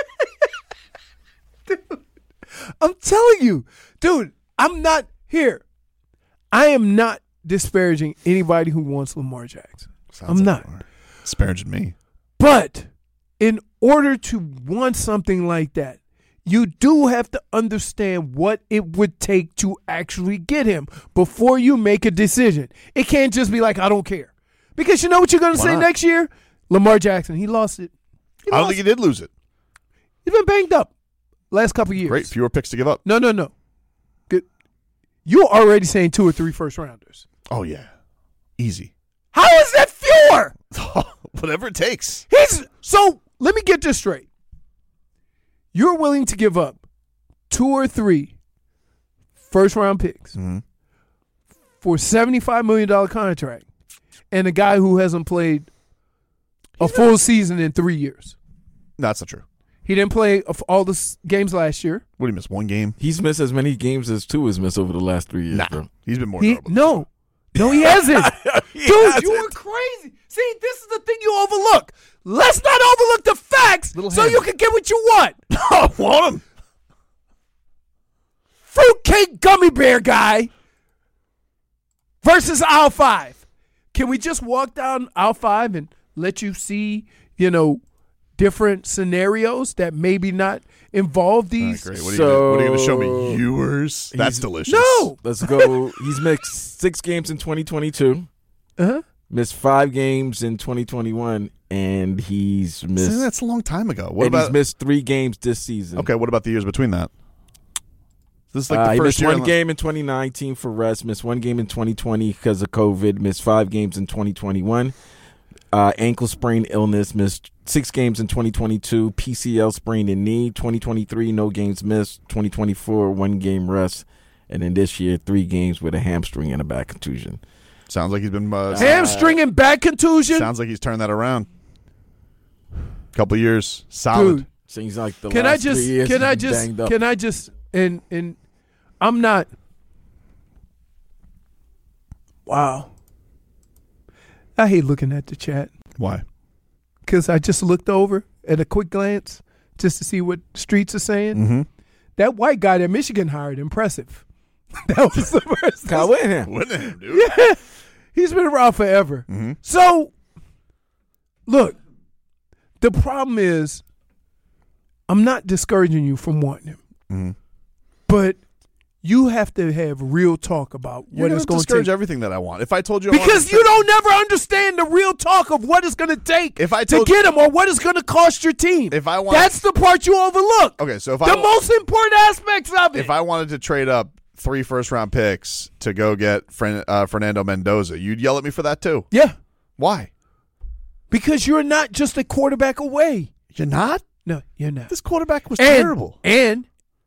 Dude, I'm telling you. Dude, I'm not here. I am not disparaging anybody who wants Lamar Jackson. I'm not. Disparaging me. But in order to want something like that, you do have to understand what it would take to actually get him before you make a decision. It can't just be like, I don't care. Because you know what you're going to say next year? Lamar Jackson, he lost it. I don't think he did lose it. He's been banged up last couple of years. Great, fewer picks to give up. No. Good. You're already saying 2 or 3 first rounders. Oh yeah, easy. How is that fewer? Whatever it takes. So let me get this straight. You're willing to give up 2 or 3 first round picks for a $75 million contract and a guy who hasn't played a full season in 3 years. No, that's not true. He didn't play all the games last year. What did he miss? 1 game? He's missed as many games as Tua has missed over the last 3 years, bro. He's been more No, he hasn't. Dude, you are crazy. See, this is the thing you overlook. Let's not overlook the facts so you can get what you want. I want him. Fruitcake gummy bear guy versus aisle 5. Can we just walk down aisle 5 and let you see, different scenarios that maybe not involve these? Great. What are you going to show me? Ewers? That's delicious. No. Let's go. He's missed 6 games in 2022. Missed 5 games in 2021, and he's missed. That's a long time ago. He's missed 3 games this season. Okay, what about the years between that? This is like the he first missed year. 1 game in 2019 for rest. Missed 1 game in 2020 because of COVID. Missed 5 games in 2021. Ankle sprain illness. Missed 6 games in 2022. PCL sprain in knee. 2023 no games missed. 2024 1 game rest, and then this year 3 games with a hamstring and a back contusion. Sounds like he's been hamstring and back contusion. Sounds like he's turned that around. Couple years, solid. Dude, seems like the last 3 years. Can I just and I'm not. Wow. I hate looking at the chat. Why? Because I just looked over at a quick glance just to see what Streets are saying. That white guy that Michigan hired, impressive. That was the first. Kyle Whittingham, dude. Yeah, he's been around forever. So, look, the problem is, I'm not discouraging you from wanting him, but you have to have real talk about what it's going to discourage take. everything that I want. If I told you, because you don't never understand the real talk of what it's going to take to get him or what it's going to cost your team. If I want, that's the part you overlook. Okay, so if the most important aspects of it. If I wanted to trade up 3 first-round picks to go get Fernando Mendoza, you'd yell at me for that too. Yeah. Why? Because you're not just a quarterback away. You're not? No, you're not. This quarterback was terrible. And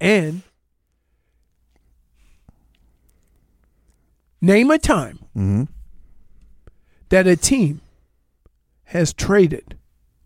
name a time that a team has traded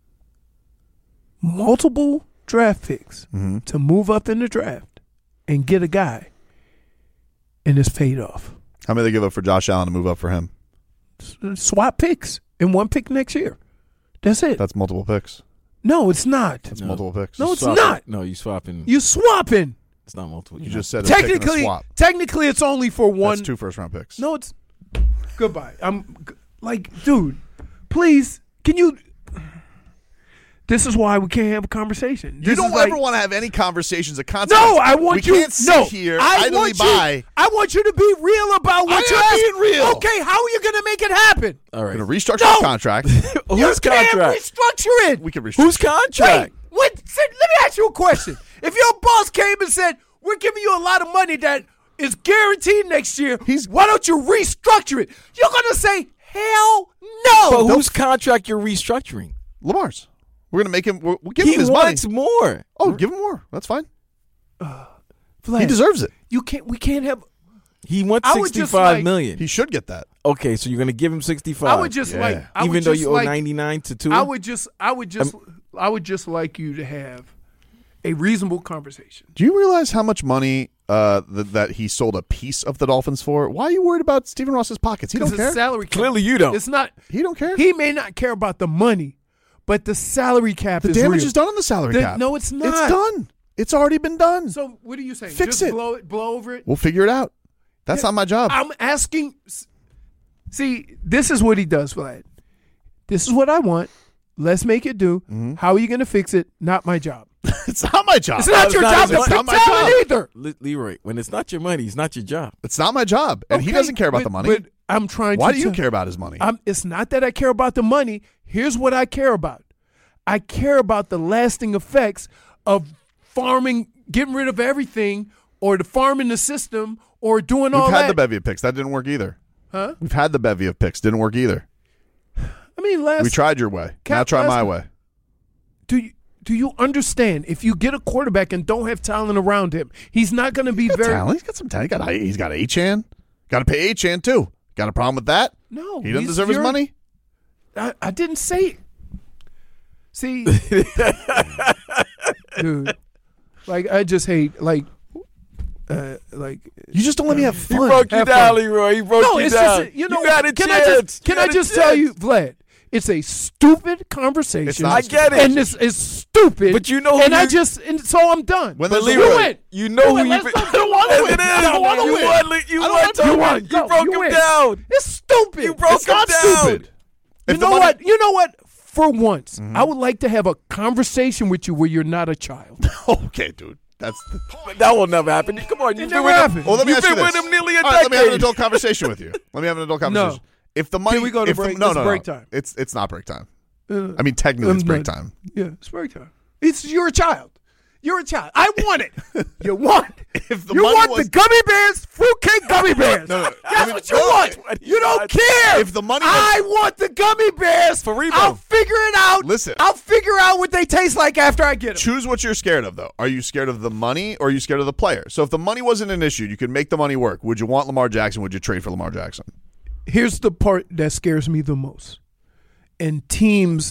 multiple draft picks to move up in the draft and get a guy and it's paid off. How many they give up for Josh Allen to move up for him? Swap picks and 1 pick next year. That's it. That's multiple picks. No, it's not. That's multiple picks. No, it's not. No, you swapping. You swapping. It's not multiple. You just said technically, swap. Technically, it's only for 1. That's 2 first-round picks. No, it's goodbye. I'm like, dude, please, can you? This is why we can't have a conversation. You don't ever want to have any conversations of consequence. No, I want you. We can't sit here idly by. I want you to be real about what you're asking. Being real. Okay, how are you going to make it happen? All right. We're going to restructure the contract. Whose contract? Can't restructure it. We can restructure. Whose contract? Wait, let me ask you a question. If your boss came and said, "We're giving you a lot of money that is guaranteed next year," why don't you restructure it? You're going to say, "Hell no." But whose contract you're restructuring? Lamar's. We're going to make him. We'll give him his money. He wants more. Oh, give him more. That's fine. Vlad, he deserves it. You can't. We can't have. He wants $65 million. He should get that. Okay, so you're going to give him 65. I would just like, even though you owe 99 to 2. I would just like you to have a reasonable conversation. Do you realize how much money that he sold a piece of the Dolphins for? Why are you worried about Stephen Ross's pockets? He don't care. Salary cap. Clearly, you don't. It's not. He don't care. He may not care about the money, but the salary cap is the damage real. is done on the salary cap. No, it's not. It's done. It's already been done. So what are you saying? Fix Just it. Blow over it. We'll figure it out. That's not my job. I'm asking. See, this is what he does, Vlad. This is what I want. Let's make it do. How are you going to fix it? Not my job. It's not my job. It's not your job to fix talent either. Leroy, when it's not your money, it's not your job. It's not my job. And he doesn't care about the money. But I'm trying Why to. do you care about his money? It's not that I care about the money. Here's what I care about. I care about the lasting effects of farming, getting rid of everything, or the farming the system, or doing all that. We've had the bevy of picks. That didn't work either. Huh? We've had the bevy of picks. Didn't work either. I mean, we tried your way. Now try my way. Do you understand? If you get a quarterback and don't have talent around him, he's not going to be very. Talent. He's got some talent. He's got Achane. Got to pay Achane too. Got a problem with that? No, he doesn't deserve his money. I didn't say. See, dude, like I just hate like you just don't let me have fun. He broke you down, Leroy. He broke you down. Just, you know, you got a can chance. Can I just tell you, Vlad? It's a stupid conversation. It's not I get it. And this is stupid. But you know, and so I'm done. When but Leroy, you win. You know who you win. don't want to win. You won. You broke him down. It's stupid. You broke him down. Stupid. You know what? You know what? For once, I would like to have a conversation with you where you're not a child. Okay, dude. That will never happen. Come on, you've been with him. Well, let me You've ask you been this. with him nearly a All decade. right, let me have an adult conversation with you. Let me have an adult conversation. No. If the money, Can we go to break? No, It's break time. It's not break time. I mean, technically, it's break time. Yeah, it's break time. You're a child. You're a child. I want it. You want it. You want the gummy bears, fruitcake gummy bears. No. That's what you want. You don't care. If the money, I want the gummy bears. For Rebo. I'll figure it out. Listen. I'll figure out what they taste like after I get them. Choose what you're scared of, though. Are you scared of the money or are you scared of the player? So if the money wasn't an issue, you could make the money work. Would you want Lamar Jackson? Would you trade for Lamar Jackson? Here's the part that scares me the most. And teams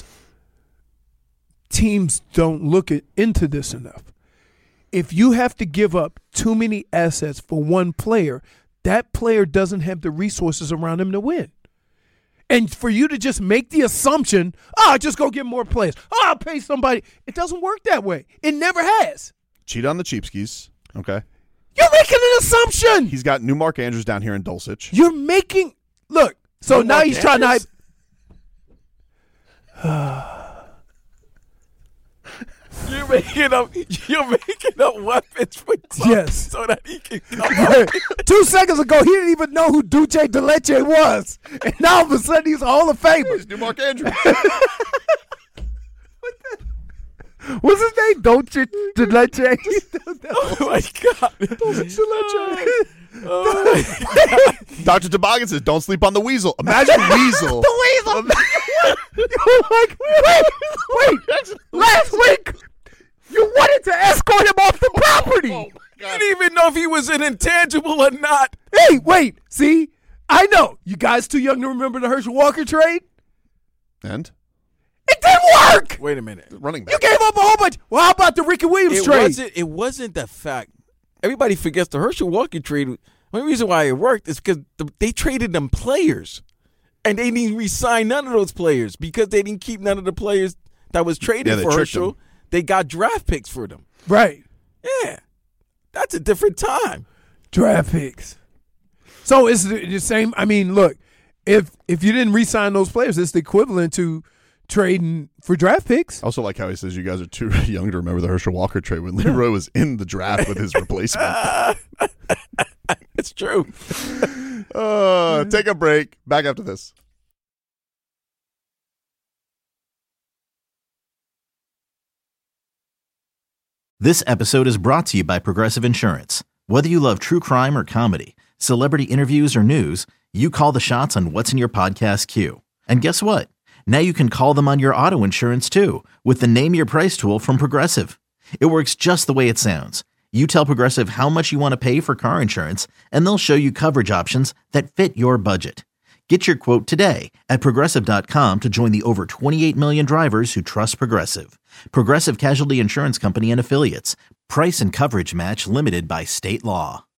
don't look into this enough. If you have to give up too many assets for one player, that player doesn't have the resources around him to win. And for you to just make the assumption, just go get more players. I'll pay somebody. It doesn't work that way. It never has. Cheat on the cheapskis. Okay. You're making an assumption. He's got new Mark Andrews down here in Dulcich. You're making – look, so now he's trying to – You're making up weapons for yes, so that he can come 2 seconds ago, he didn't even know who Duce DeLeche was, and now all of a sudden he's a Hall of Famer. He's new Mark Andrews. What's his name? Duce DeLeche. Oh my God, Duce DeLeche. Dr. Toboggan says, "Don't sleep on the weasel." Imagine weasel. The weasel. You're like, wait. Last week, you wanted to escort him off the property. You didn't even know if he was an intangible or not. Hey, wait. See, I know. You guys too young to remember the Herschel Walker trade? And? It didn't work. Wait a minute. Running back. You gave up a whole bunch. Well, how about the Ricky Williams trade? It wasn't the fact. Everybody forgets the Herschel Walker trade. The only reason why it worked is because they traded them players. And they didn't re-sign none of those players because they didn't keep none of the players that was traded for Herschel. They got draft picks for them. Right. Yeah. That's a different time. Draft picks. So it's the same. I mean, look, if you didn't re-sign those players, it's the equivalent to trading for draft picks. Also like how he says you guys are too young to remember the Herschel Walker trade when Leroy was in the draft with his replacement. It's true. Take a break. Back after this. This episode is brought to you by Progressive Insurance. Whether you love true crime or comedy, celebrity interviews or news, you call the shots on what's in your podcast queue. And guess what? Now you can call them on your auto insurance too with the Name Your Price tool from Progressive. It works just the way it sounds. You tell Progressive how much you want to pay for car insurance, and they'll show you coverage options that fit your budget. Get your quote today at Progressive.com to join the over 28 million drivers who trust Progressive. Progressive Casualty Insurance Company and Affiliates. Price and coverage match limited by state law.